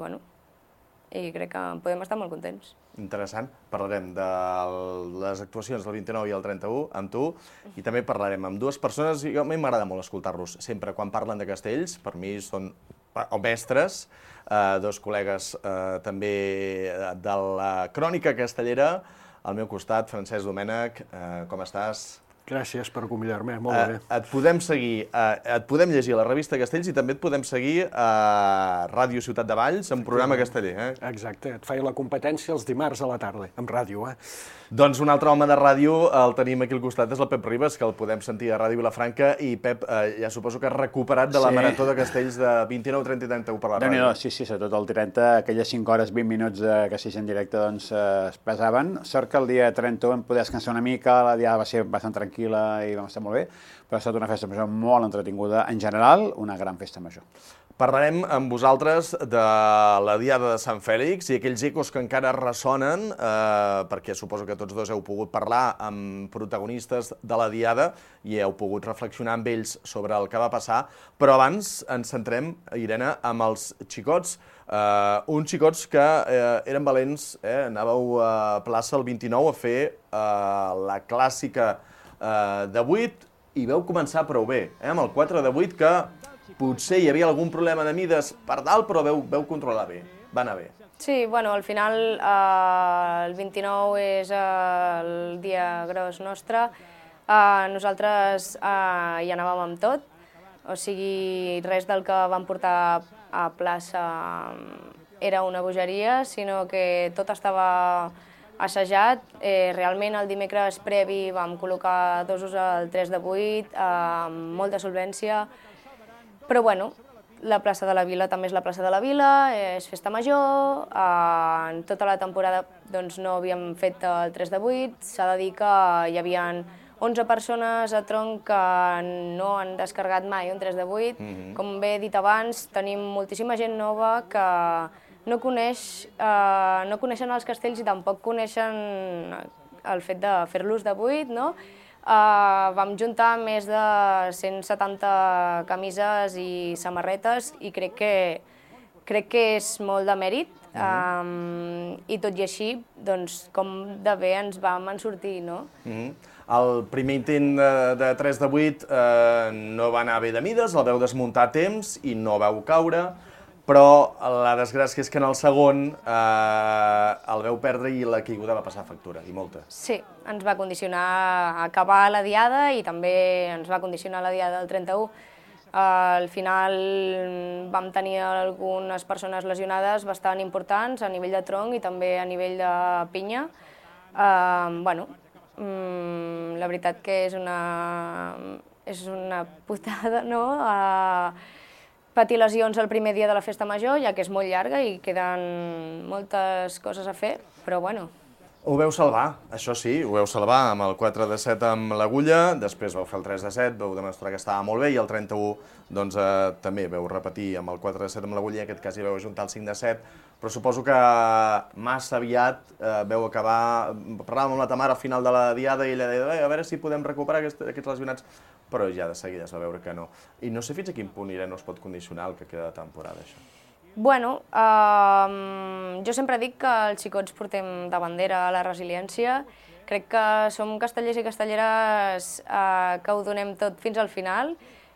crec que podem estar molt contents. Interessant. Parlarem de les actuacions del 29 i el 31 amb tu i també parlarem amb dues persones. A mi m'agrada molt escoltar-los sempre quan parlen de castells. Per mi són mestres, dos col·legues també de la crònica castellera. Al meu costat, Francesc Domènech, com estàs? Gràcies per convidar-me, molt bé. Et podem seguir, et podem llegir a la revista Castells i també et podem seguir a Ràdio Ciutat de Valls, en programa casteller. Exacte, et feia la competència els dimarts a la tarda, amb ràdio. Doncs un altre home de ràdio el tenim aquí al costat, és el Pep Ribas, que el podem sentir a Ràdio Vilafranca, i Pep, ja suposo que has recuperat de la marató de castells de 29, 30 i 31 per la ràdio. Sí, sobretot el 30, aquelles 5 hores, 20 minuts de castells en directe doncs es pesaven. Sort que el dia 31 vam poder descansar una mica, la diada va ser bastant tranquil·la i vam estar molt bé, però ha estat una festa major molt entretinguda. En general, una gran festa major. Parlarem amb vosaltres de la Diada de Sant Fèlix i aquells ecos que encara ressonen, perquè suposo que tots dos heu pogut parlar amb protagonistes de la Diada i heu pogut reflexionar amb ells sobre el que va passar, però abans ens centrem, Irene, amb els xicots, uns xicots que eren valents, anàveu a plaça el 29 a fer la clàssica de 8 i veu començar prou bé, amb el 4 de 8 que potser hi havia algun problema de mides per dalt, però veu controlar bé, va anar bé. Sí, al final el 29 és el dia gros nostre, nosaltres hi anàvem amb tot, o sigui, res del que vam portar a plaça era una bogeria, sinó que tot estava assajat. Realment el dimecres previ vam col·locar dosos al 3 de 8, amb molta solvència, però la plaça de la Vila també és la plaça de la Vila, és festa major, en tota la temporada no havíem fet el 3 de 8, s'ha de dir que hi havia 11 persones a tronc que no han descarregat mai un 3 de 8. Com bé he dit abans, tenim moltíssima gent nova que no coneixen els castells i tampoc coneixen el fet de fer-los de 8, no? Vam juntar més de 170 camises i samarretes i crec que és molt de mèrit i tot i així, com de bé ens vam en sortir, no? El primer intent de 3 de 8 no va anar bé de mides, el vau desmuntar a temps i no vau caure, però la desgràcia és que en el segon el vau perdre i la caiguda va passar factura, i molta. Sí, ens va condicionar a acabar la diada i també ens va condicionar la diada del 31. Al final vam tenir algunes persones lesionades bastant importants a nivell de tronc i també a nivell de pinya. La veritat que és una putada, no?, patir lesions el primer dia de la festa major, ja que és molt llarga i queden moltes coses a fer, però Ho veu salvar, això sí, ho veu salvar amb el 4 de 7 amb l'Agulla, després vau fer el 3 de 7, vau demostrar que estava molt bé, i el 31 doncs, també vau repetir amb el 4 de 7 amb l'Agulla, i en aquest cas hi vau ajuntar el 5 de 7, Però suposo que massa aviat veu acabar... Parlàvem amb la Tamara al final de la diada i ella deia a veure si podem recuperar aquests lesionats, però ja de seguida es va veure que no. I no sé fins a quin punt no es pot condicionar el que queda de temporada, això. Bueno, jo sempre dic que els xicots portem de bandera a la resiliència. Crec que som castellers i castelleres que ho donem tot fins al final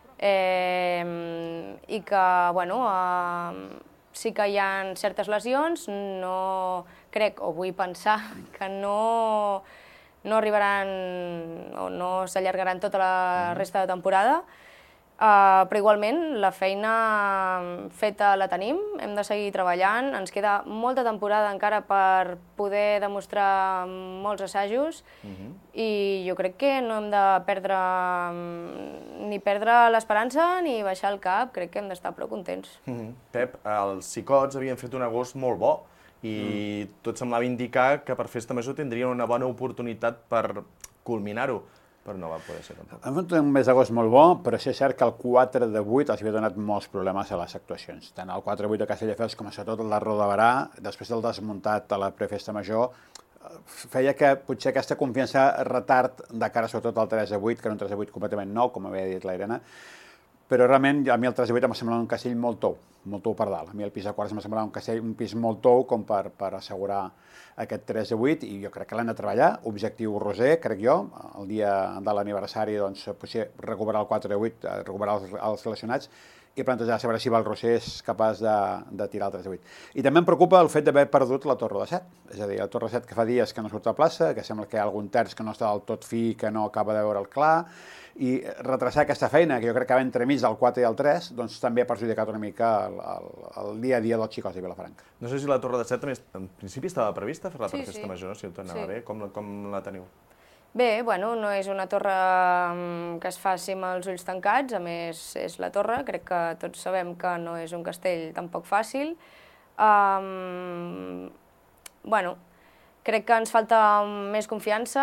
i que, bueno, sí que hi ha certes lesions, no crec o vull pensar que no arribaran o no s'allargaran tota la resta de temporada, però igualment la feina feta la tenim, hem de seguir treballant, ens queda molta temporada encara per poder demostrar molts assajos i jo crec que no hem de perdre l'esperança ni baixar el cap, crec que hem d'estar prou contents. Pep, els xicots havien fet un agost molt bo i tot semblava indicar que per Festa Major tindrien una bona oportunitat per culminar-ho, però no va poder ser tampoc. Han fet un mes d'agost molt bo, però sí és cert que el 4 de 8 els havia donat molts problemes a les actuacions. Tant el 4 de 8 de Castelldefels com sobretot el de Roda de Barà, després del desmuntat a la prefesta major, feia que potser aquesta confiança retard de cara sobretot al 3 de 8, que era un 3 de 8 completament nou, com havia dit la Irene, però realment a mi el 3 de 8 em semblava un castell molt tou per dalt. A mi el pis de quarts em semblava un pis molt tou com per assegurar aquest 3 de 8 i jo crec que l'han de treballar, objectiu Roser, crec jo, el dia de l'aniversari, doncs, potser recuperar el 4 de 8, recuperar els seleccionats i plantejar a veure si Valroser és capaç de tirar el 3 de 8. I també em preocupa el fet d'haver perdut la Torre de 7, és a dir, la Torre de 7 que fa dies que no surt a plaça, que sembla que hi ha algun terç que no està del tot fi, que no acaba de veure el clar, i retrasar aquesta feina, que jo crec que va entremig del 4 i el 3, doncs també ha perjudicat una mica el dia a dia dels xicots de Vilafranca. No sé si la Torre de 7 també, en principi estava prevista fer-la per Festa Major, si tot anava bé, com la teniu? Bé, bueno, no és una torre que es faci amb els ulls tancats, a més és la torre, crec que tots sabem que no és un castell tampoc fàcil. Bueno, crec que ens falta més confiança,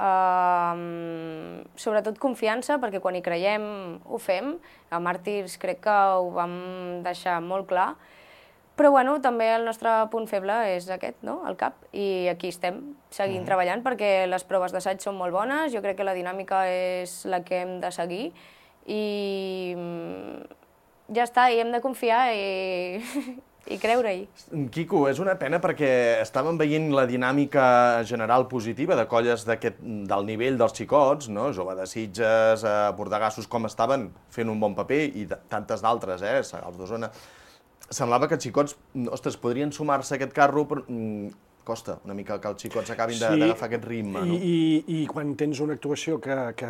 sobretot confiança, perquè quan hi creiem ho fem. A Màrtirs crec que ho vam deixar molt clar, però bueno, també el nostre punt feble és aquest, no? El cap, i aquí estem seguint treballant perquè les proves d'assaig són molt bones, jo crec que la dinàmica és la que hem de seguir i ja està, i hem de confiar i creure-hi. Quico, és una pena perquè estàvem veient la dinàmica general positiva de colles del nivell dels xicots, no? Jove de Sitges, Bordegassos, com estaven fent un bon paper, i tantes d'altres, Sagals d'Osona. Semblava que els xicots, ostres, podrien sumar-se a aquest carro, però costa una mica que els xicots acabin d'agafar aquest ritme, no? I quan tens una actuació que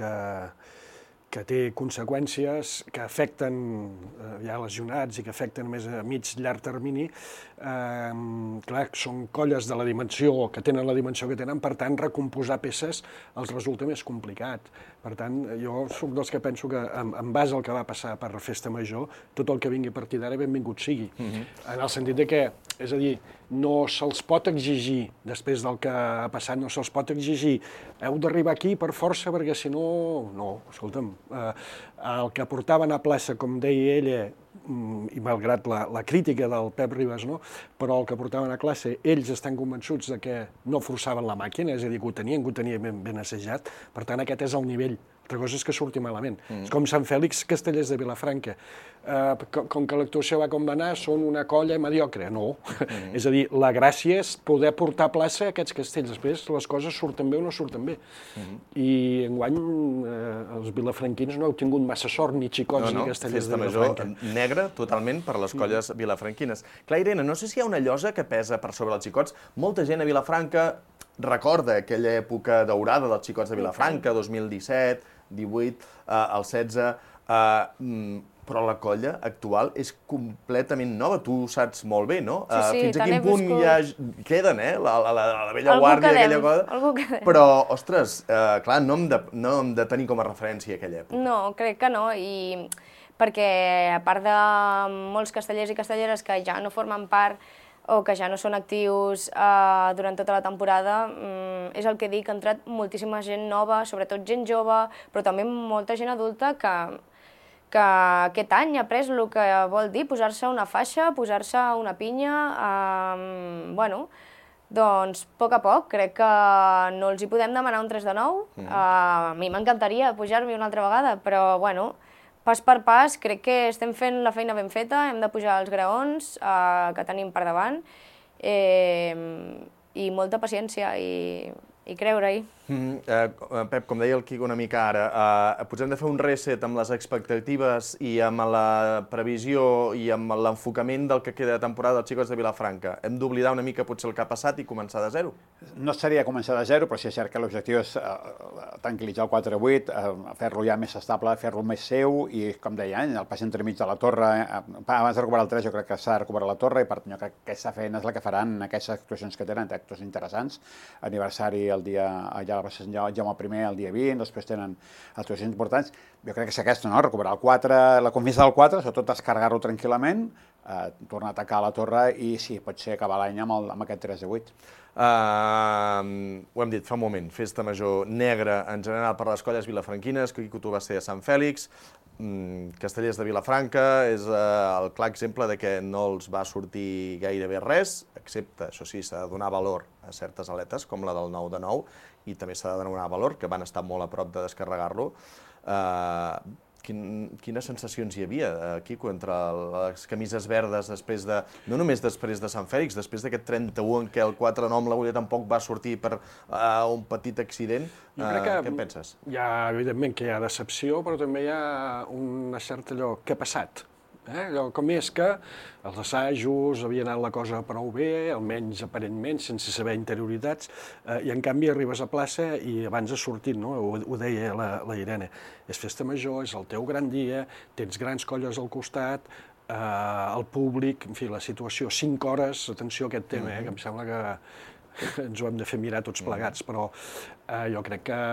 té conseqüències que afecten ja lesionats i que afecten més a mig-llarg termini, clar, són colles de la dimensió, que tenen la dimensió que tenen, per tant, recomposar peces els resulta més complicat. Per tant, jo soc dels que penso que, en base al que va passar per Festa Major, tot el que vingui a partir d'ara benvingut sigui. En el sentit de que, és a dir, no se'ls pot exigir, després del que ha passat, no se'ls pot exigir heu d'arribar aquí per força, perquè si no... No, escolta'm, el que portaven a plaça, com deia ella, i malgrat la crítica del Pep Ribas, no? Però el que portaven a classe, ells estan convençuts de que no forçaven la màquina, és a dir, que ho tenien ben assajat, per tant aquest és el nivell. Altra cosa és que surti malament. És com Sant Fèlix Castellers de Vilafranca. Com que l'actuació va com va anar, són una colla mediocre. No. És a dir, la gràcia és poder portar a plaça aquests castells. Després les coses surten bé o no surten bé. I enguany els vilafranquins no heu tingut massa sort, ni xicots ni castellers de Vilafranca. Festa Major negra totalment per les colles vilafranquines. Clar, Irene, no sé si hi ha una llosa que pesa per sobre els xicots. Molta gent a Vilafranca recorda aquella època daurada dels xicots de Vilafranca, 2017, 18, el 16, però la colla actual és completament nova, tu ho saps molt bé, no? Fins a quin punt ja queden, la vella guàrdia, aquella cosa. Però, ostres, clar, no hem de tenir com a referència aquella època. No, crec que no, i perquè a part de molts castellers i castelleres que ja no formen part o que ja no són actius durant tota la temporada, és el que dic, ha entrat moltíssima gent nova, sobretot gent jove, però també molta gent adulta que que aquest any ha après el que vol dir posar-se una faixa, posar-se una pinya, doncs, a poc, crec que no els hi podem demanar un 3 de 9. A mi m'encantaria pujar-m'hi una altra vegada, però, pas per pas, crec que estem fent la feina ben feta, hem de pujar els graons que tenim per davant, i molta paciència i creure-hi. Pep, com deia el Quico una mica ara, potser hem de fer un reset amb les expectatives i amb la previsió i amb l'enfocament del que queda de temporada dels Xicots de Vilafranca. Hem d'oblidar una mica potser el que ha passat i començar de zero? No seria començar de zero, però sí és cert que l'objectiu és tranquil·litzar el 4-8, fer-lo ja més estable, fer-lo més seu i, com deia, el pas entremig de la torre, abans de recuperar el 3 jo crec que s'ha de recuperar la torre i per tant jo crec que aquesta feina és la que faran aquestes actuacions que tenen, actuacions interessants, aniversari el dia allà a la plaça Sant Jaume I el dia 20, després tenen actuacions importants. Jo crec que és aquesta, no? Recuperar el 4, la confiança del 4, sobretot descarregar-lo tranquil·lament, tornar a atacar la torre i sí, pot ser acabar l'any amb aquest 3-8. Ho hem dit fa un moment, festa major negra en general per les colles vilafranquines, que tu vas ser a Sant Fèlix, Castellers de Vilafranca és el clar exemple de que no els va sortir gairebé res, excepte, això sí, s'ha de donar valor a certes aletes, com la del 9 de 9, i també s'ha de donar valor, que van estar molt a prop de descarregar-lo. Quines sensacions hi havia, Quico, entre les camises verdes després de... no només després de Sant Fèlix, després d'aquest 31 en què el 4-9 amb l'agulla tampoc va sortir per un petit accident. Què en penses? Hi ha, evidentment, que hi ha decepció, però també hi ha una certa allò, què ha passat? Com és que els assajos havia anat la cosa prou bé, almenys aparentment, sense saber interioritats, i en canvi arribes a plaça i abans ha sortit, no? Ho deia la Irene, és festa major, és el teu gran dia, tens grans colles al costat, el públic, en fi, la situació, 5 hores, atenció a aquest tema, que em sembla que ens ho hem de fer mirar tots plegats, però jo crec que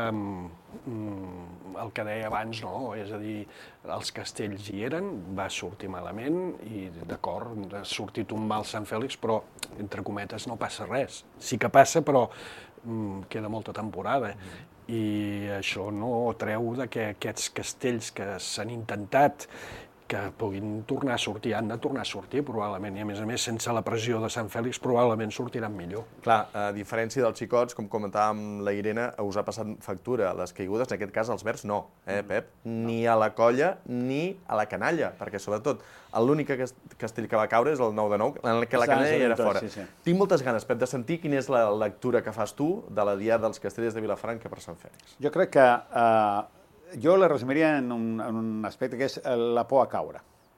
el que deia abans, no, és a dir, els castells hi eren, va sortir malament i d'acord, ha sortit un mal Sant Fèlix, però entre cometes no passa res. Sí que passa, però queda molta temporada i això no treu que aquests castells que s'han intentat que puguin tornar a sortir, han de tornar a sortir probablement, i a més, sense la pressió de Sant Fèlix probablement sortiran millor. Clar, a diferència dels xicots, com comentàvem la Irene, us ha passat factura les caigudes, en aquest cas els verds no, Pep? Ni a la colla ni a la canalla, perquè sobretot l'únic castell que va caure és el 9 de 9, en què la canalla ja era fora. Tinc moltes ganes, Pep, de sentir quina és la lectura que fas tu de la diada dels castellers de Vilafranca per Sant Fèlix. Jo crec que jo la resumiria en un aspecte que és la por a caure.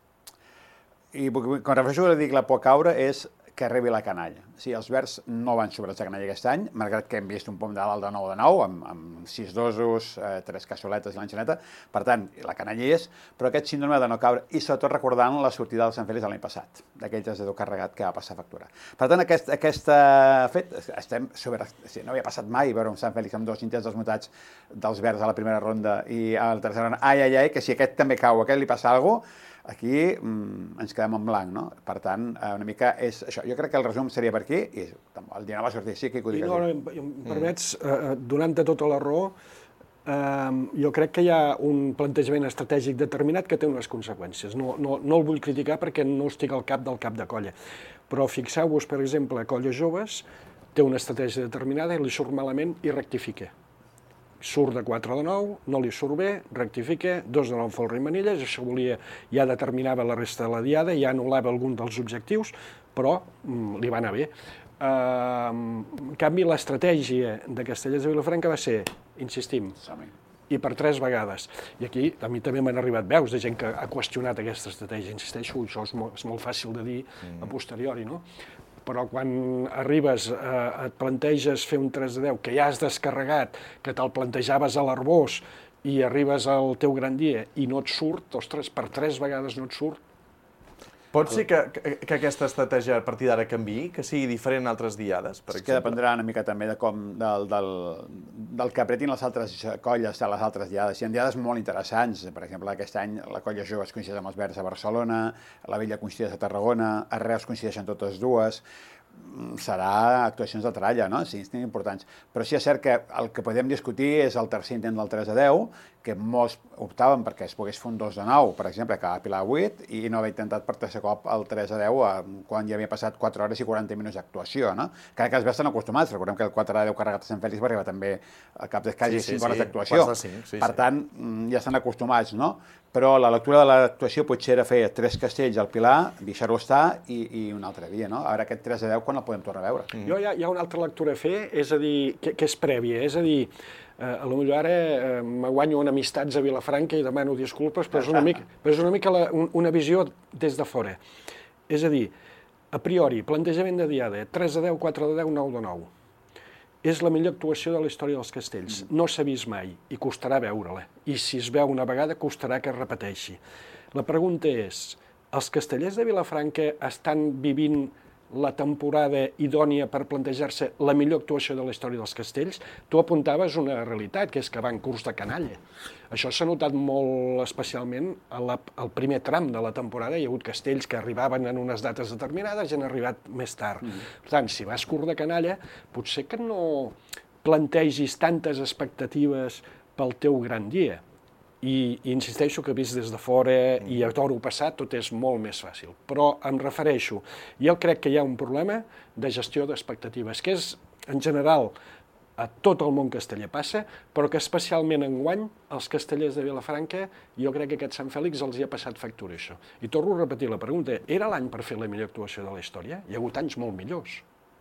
I quan refereixo a dir la por a caure és que arribi la canalla. Sí, els verds no van sobre la canalla aquest any, malgrat que hem vist un pom de dalt de 9 de 9, amb 6 dosos, 3 cassoletes i l'enxaneta. Per tant, la canalla hi és, però aquest síndrome de no caure, i sobretot recordant la sortida del Sant Fèlix l'any passat, d'aquell 3 de 10 carregat que va passar factura. Per tant, aquest fet, no havia passat mai veure un Sant Fèlix amb 2 intents desmutats dels verds a la primera ronda i a la tercera ronda, que si aquest també cau, a aquest li passa alguna cosa, aquí ens quedem en blanc, no? Per tant, una mica és això. Jo crec que el resum seria per aquí, i el dia no va sortir així, que ho digues. Em permets, donant-te tota la raó, jo crec que hi ha un plantejament estratègic determinat que té unes conseqüències. No el vull criticar perquè no estic al cap del cap de colla, però fixeu-vos, per exemple, a colles joves, té una estratègia determinada i li surt malament i rectifica. Surt de 4 de 9, no li surt bé, rectifica, 2 de 9 folre i manilles, això ja determinava la resta de la diada, ja anul·lava algun dels objectius, però li va anar bé. En canvi, l'estratègia de Castellers de Vilafranca va ser, insistim, i per 3 vegades. I aquí a mi també m'han arribat veus de gent que ha qüestionat aquesta estratègia. Insisteixo, això és molt fàcil de dir a posteriori, no? Però quan arribes, et planteges fer un 3 de 10, que ja has descarregat, que te'l plantejaves a l'Arbós i arribes al teu gran dia i no et surt, ostres, per 3 vegades no et surt. Pot ser que aquesta estratègia a partir d'ara canviï, que sigui diferent en altres diades, per exemple? És que dependrà una mica també del que apretin les altres colles a les altres diades. Hi ha diades molt interessants. Per exemple, aquest any la colla jove es coincideix amb els verds a Barcelona, la Vella coincideix a Tarragona, a Reus coincideixen totes dues. Serà actuacions de tralla, no? Sí, importants. Però sí és cert que el que podem discutir és el tercer intent del 3 a 10, que molts optaven perquè es pogués fer un 2-9, per exemple, que a Pilar 8, i no haver intentat per tercer cop el 3-10 quan ja havia passat 4 hores i 40 minuts d'actuació, no? Crec que els veus estan acostumats. Recordem que el 4-10 carregat a Sant Fèlix va arribar també a cap de quasi 5 hores d'actuació. Per tant, ja estan acostumats, no? Però la lectura de l'actuació potser era fer 3 castells al Pilar, deixar-ho estar i un altre dia, no? Ara aquest 3-10 quan el podem tornar a veure? Jo hi ha una altra lectura a fer, és a dir, que és prèvia, és a dir, potser ara me guanyo en amistats a Vilafranca i demano disculpes, però és una mica una visió des de fora. És a dir, a priori, plantejament de diada, 3-10, 4-10, 9-9. És la millor actuació de la història dels castells. No s'ha vist mai i costarà veure-la. I si es veu una vegada, costarà que es repeteixi. La pregunta és, els castellers de Vilafranca estan vivint la temporada idònia per plantejar-se la millor actuació de la història dels castells? Tu apuntaves una realitat, que és que va en curs de canalla. Això s'ha notat molt especialment al primer tram de la temporada. Hi ha hagut castells que arribaven en unes dates determinades i han arribat més tard. Per tant, si vas curt de canalla, potser que no plantegis tantes expectatives pel teu gran dia. I insisteixo que vist des de fora i a toro passat tot és molt més fàcil. Però em refereixo, jo crec que hi ha un problema de gestió d'expectatives, que és, en general, a tot el món casteller passa, però que especialment enguany els castellers de Vilafranca, jo crec que aquest Sant Fèlix els hi ha passat factura, això. I torno a repetir la pregunta, era l'any per fer la millor actuació de la història? Hi ha hagut anys molt millors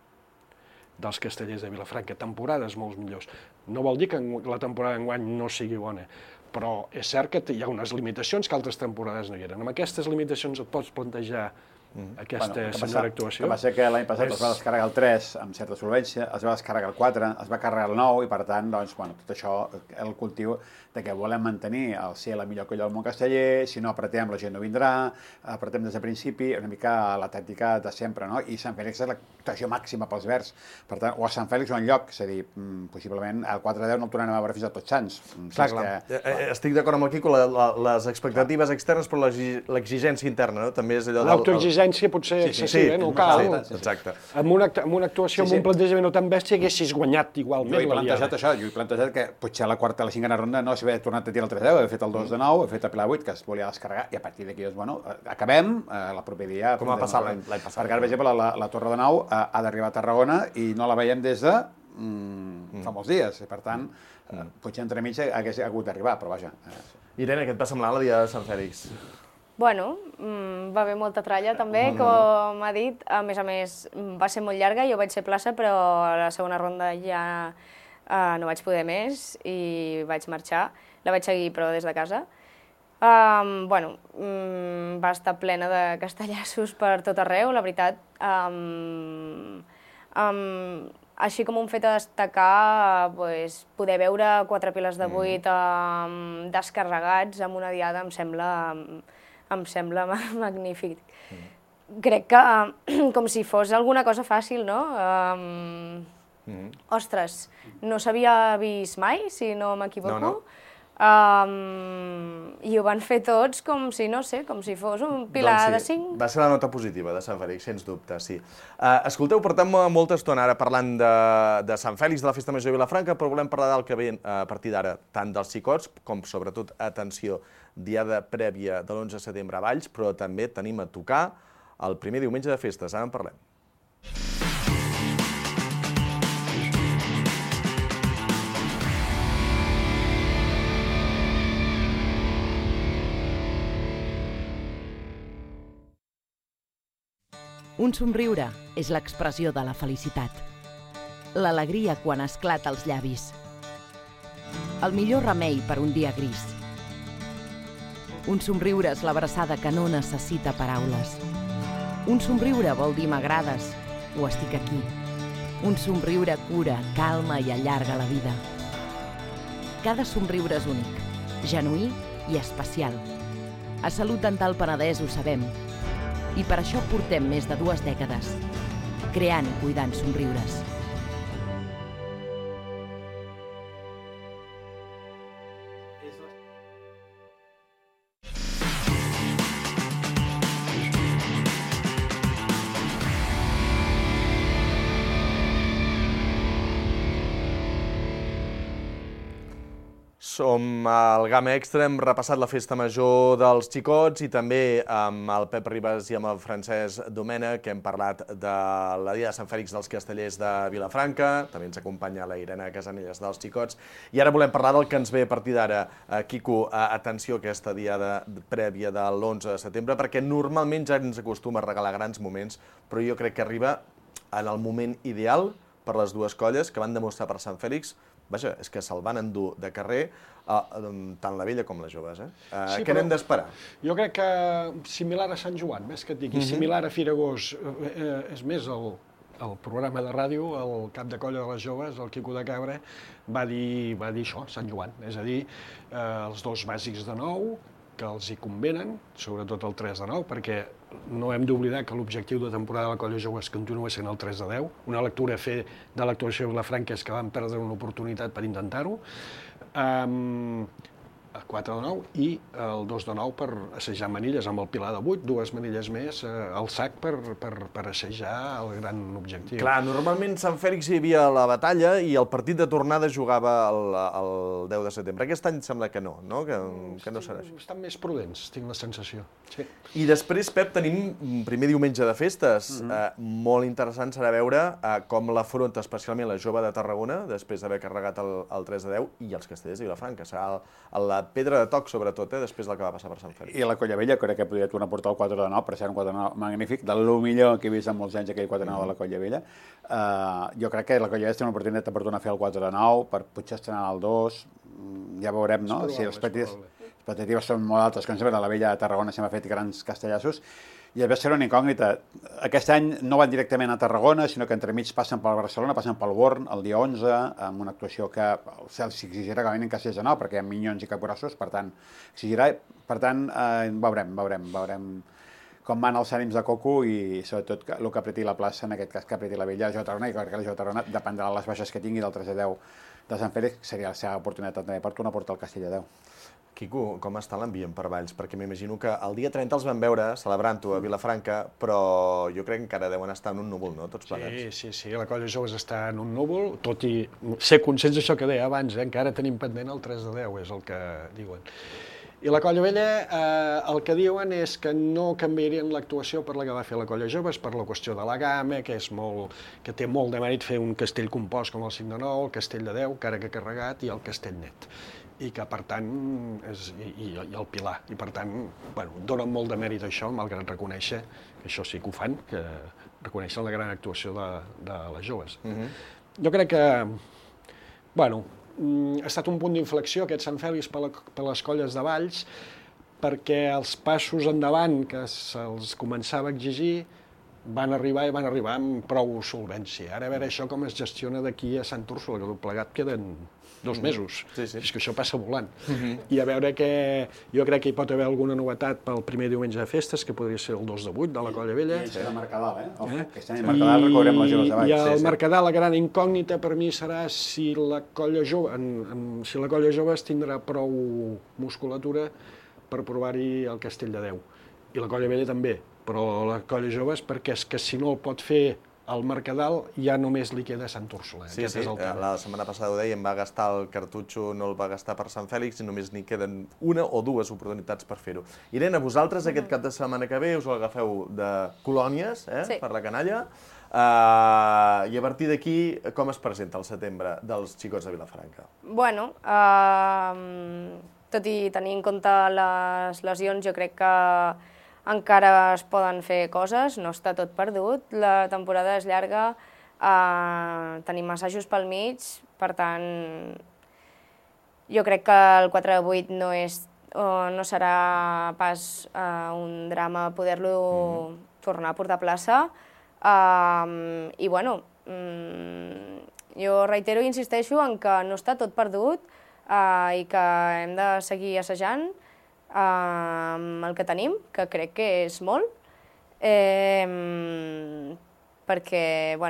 dels castellers de Vilafranca, temporades molt millors. No vol dir que la temporada d'enguany no sigui bona, però és cert que hi ha unes limitacions que altres temporades no hi eren. Amb aquestes limitacions et pots plantejar aquesta senyora actuació. Que va ser que l'any passat es va descarregar el 3 amb certa solvència, es va descarregar el 4, es va carregar el 9 i per tant, doncs, tot això, el cultiu de que volem mantenir el ser la millor colla del món casteller, si no apretem la gent no vindrà, apretem des de principi, una mica la tàctica de sempre, no? I Sant Fèlix és l'actuació màxima pels verds, per tant, o a Sant Fèlix o enlloc, és a dir, possiblement el 4-10 no el tornarem a veure fins a Tots Sants. Clar. Estic d'acord amb el Quico, les expectatives externes, però l'exigència interna, no? També és allò del... L'autoexigència potser excessiva, no cal. Exacte. Amb una actuació, amb un plantejament no tan bèstia, haguessis guanyat igualment. Jo he plantejat això, jo he plantejat que potser a la quarta o la cinquena ronda no s'havia tornat a tirar el 3-10, he fet el 2-9, he fet el Pilar 8, que es volia descarregar, i a partir d'aquí, bueno, acabem, la proper dia... Com va passar l'any passat. Perquè, per exemple, la Torre de Nou ha d'arribar a Tarragona i no la veiem des de fa molts dies, i per tant, potser entremig hagués hagut d'arribar, però vaja. Irene, què et va semblar la dia de Sant Fèlix? Bueno, va haver molta tralla també, com ha dit. A més, va ser molt llarga, jo vaig ser plaça, però a la segona ronda ja no vaig poder més i vaig marxar. La vaig seguir, però des de casa. Bueno, va estar plena de castellassos per tot arreu, la veritat. Així com un fet a destacar, poder veure 4 piles de 8 descarregats amb una diada em sembla magnífic. Crec que com si fos alguna cosa fàcil, no? Ostres, no s'havia vist mai, si no m'equivoco. I ho van fer tots com si, no sé, com si fos un pilar de 5. Va ser la nota positiva de Sant Fèlix, sens dubte, sí. Escolteu, portem molta estona ara parlant de Sant Fèlix, de la Festa Major de Vilafranca, però volem parlar del que ve a partir d'ara, tant dels xicots com, sobretot, atenció, diada prèvia de l'11 de setembre a Valls, però també tenim a tocar el primer diumenge de festes. Ara en parlem. Un somriure és l'expressió de la felicitat. L'alegria quan esclata als llavis. El millor remei per un dia gris. Un somriure és l'abraçada que no necessita paraules. Un somriure vol dir m'agrades o estic aquí. Un somriure cura, calma i allarga la vida. Cada somriure és únic, genuí i especial. A Salut Dental Penedès ho sabem. I per això portem més de 2 dècades, creant i cuidant somriures. som al Gamma Extra, hem repassat la festa major dels xicots i també amb el Pep Ribas i amb el Francesc Domènech, que hem parlat de la Diada de Sant Fèlix dels Castellers de Vilafranca, també ens acompanya la Irene Casanelles dels xicots, i ara volem parlar del que ens ve a partir d'ara. Quico, atenció a aquesta diada prèvia de l'11 de setembre, perquè normalment ja ens acostuma a regalar grans moments, però jo crec que arriba en el moment ideal per les dues colles que van demostrar per Sant Fèlix. Vaja, és que se'l van endur de carrer tant la vella com les joves. Què n'hem d'esperar? Jo crec que similar a Sant Joan, més que et digui, similar a Firagós, és més el programa de ràdio, el cap de colla de les joves, el Quico de Cabra, va dir això, Sant Joan, és a dir, els dos bàsics de nou, que els hi convenen, sobretot el 3 de 9, perquè no hem d'oblidar que l'objectiu de temporada de la colla joves continua sent el 3 de 10. Una lectura a fer de l'actuació de Vilafranca és que van perdre una oportunitat per intentar-ho. El 4 de 9 i el 2 de 9 per assajar manilles amb el Pilar de 8, dues manilles més al sac per assajar el gran objectiu. Clar, normalment Sant Fèlix hi havia la batalla i el partit de tornada jugava el 10 de setembre. Aquest any sembla que no, que no serà així. Estan més prudents, tinc la sensació. Sí. I després, Pep, tenim primer diumenge de festes. Molt interessant serà veure com l'afronta especialment la jove de Tarragona, després d'haver carregat el 3 de 10, i els Castellers de Vilafranca. Serà la pedra de toc, sobretot, després del que va passar per Sant Fèlix. I la Colla Vella crec que podria tornar a portar el 4 de 9, per ser un 4 de 9 magnífic, del millor que he vist en molts anys, aquell 4 de 9 de la Colla Vella. Jo crec que la Colla Vella té una oportunitat per tornar a fer el 4 de 9, per potser estrenar el 2, ja veurem, no? Si les expectatives són molt altes, com sempre, la Vella de Tarragona sempre ha fet grans castellassos, i a ser una incògnita. Aquest any no van directament a Tarragona, sinó que entremig passen per Barcelona, passen pel Born el dia 11, amb una actuació que se'ls exigirà que vinguin castells de nou, perquè hi ha minyons i caporassos, per tant, exigirà, per tant, veurem com van els ànims de Coco i sobretot el que apreti la plaça, en aquest cas que apreti la Vella de Tarragona, i que la Jove Tarragona dependrà de les baixes que tingui del 3 de 10 de Sant Fèlix, seria la seva oportunitat també per tornar a portar el Castell de 10. Quico, com està l'ambient per Valls? Perquè m'imagino que el dia 30 els vam veure celebrant-ho a Vilafranca, però jo crec que encara deuen estar en un núvol, no?, tots plegats. Sí, la Colla Joves està en un núvol, tot i ser conscients d'això que deia abans, encara tenim pendent el 3 de 10, és el que diuen. I la Colla Vella, el que diuen és que no canviarien l'actuació per la que va fer la Colla Joves, per la qüestió de la gamma, que té molt de mèrit fer un castell compost com el 5 de 9, el castell de 10, cara que ha carregat, i el castell net. I que, per tant, i el Pilar, i per tant, donen molt de mèrit a això, malgrat reconèixer, que això sí que ho fan, que reconeixen la gran actuació de les joves. Jo crec que, ha estat un punt d'inflexió aquest Sant Fèlix per les colles de Valls, perquè els passos endavant que se'ls començava a exigir van arribar amb prou solvència. Ara a veure això com es gestiona d'aquí a Sant Úrsula, que tot plegat queden 2 mesos. És que això passa volant. I a veure que jo crec que hi pot haver alguna novetat pel primer diumenge de festes, que podria ser el 2 de 8 de la Colla Vella. I això de Mercadal, Aquest any Mercadal recorrem les joves de Valls. I el Mercadal, la gran incògnita per mi serà si la Colla Joves tindrà prou musculatura per provar-hi el Castell de 10. I la Colla Vella també, però la Colla Joves, perquè és que si no el pot fer al Mercadal ja només li queda Sant Úrsula. Sí, la setmana passada ho dèiem, va gastar el cartutxo, no el va gastar per Sant Fèlix i només n'hi queden una o dues oportunitats per fer-ho. Irene, vosaltres aquest cap de setmana que ve us ho agafeu de colònies per la canalla i a partir d'aquí com es presenta el setembre dels xicots de Vilafranca? Bueno, tot i tenir en compte les lesions, jo crec que encara es poden fer coses, no està tot perdut, la temporada és llarga, tenim assajos pel mig, per tant, jo crec que el 4 de 8 no serà pas un drama poder-lo tornar a portar a plaça, i bueno, jo reitero i insisteixo en que no està tot perdut i que hem de seguir assajant amb el que tenim, que crec que és molt, perquè, bueno,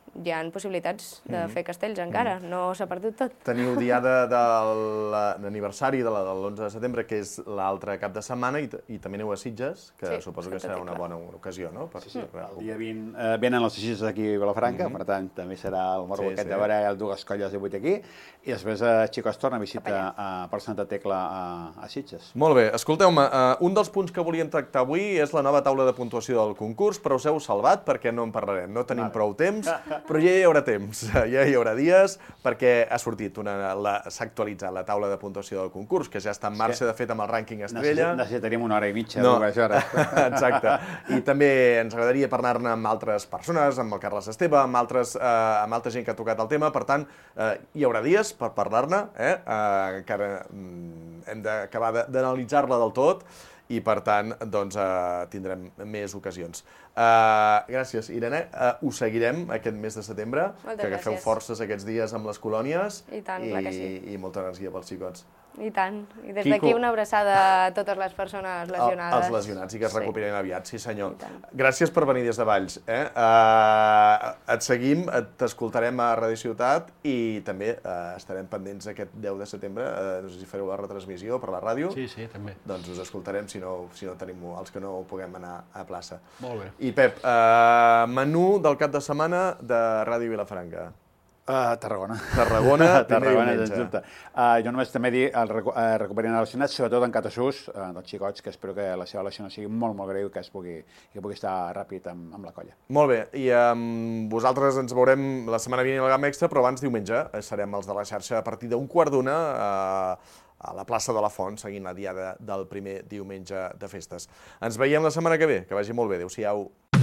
hi ha possibilitats de fer castells encara, no s'ha perdut tot. Teniu diada de l'aniversari de l'11 de setembre, que és l'altre cap de setmana, i també aneu a Sitges, que suposo que serà una bona ocasió, no? Sí. El dia 20 venen els Sitges aquí a Vilafranca, per tant, també serà el morbo aquest de veure dues colles de 8 aquí, i després Xico es torna a visita per Santa Tecla a Sitges. Molt bé, escolteu-me, un dels punts que volíem tractar avui és la nova taula de puntuació del concurs, però us heu salvat perquè no en parlarem, no tenim prou temps, però ja hi haurà temps, ja hi haurà dies, perquè ha sortit, s'ha actualitzat la taula de puntuació del concurs, que ja està en marxa, de fet, amb el rànquing estrella. Necessitaríem 1 hora i mitja, 2 hores. Exacte. I també ens agradaria parlar-ne amb altres persones, amb el Carles Esteve, amb altra gent que ha tocat el tema, per tant, hi haurà dies per parlar-ne, encara hem d'acabar d'analitzar-la del tot, i, per tant, doncs, tindrem més ocasions. Gràcies, Irene. Us seguirem aquest mes de setembre, que agafeu forces aquests dies amb les colònies. I tant, clar que sí. I molta energia pels xicots. I tant. I des d'aquí una abraçada a totes les persones lesionades. Els lesionats, i que es recuperin aviat, sí senyor. Gràcies per venir des de Valls. Et seguim, t'escoltarem a Ràdio Ciutat i també estarem pendents aquest 10 de setembre. No sé si fareu la retransmissió per la ràdio. Sí, també. Doncs us escoltarem si no tenim els que no puguem anar a plaça. Molt bé. I Pep, menú del cap de setmana de Ràdio Vilafranca. Tarragona. Tarragona, sens dubte. Jo només també dir, recuperin els lesionats, sobretot en Catassús, dels xicots, que espero que la seva lesió no sigui molt greu i que pugui estar ràpid amb la colla. Molt bé, i amb vosaltres ens veurem la setmana vinent al Gamma Extra, però abans diumenge serem els de la xarxa a partir d'1:15 a la plaça de la Font, seguint la diada del primer diumenge de festes. Ens veiem la setmana que ve, que vagi molt bé, adéu-siau.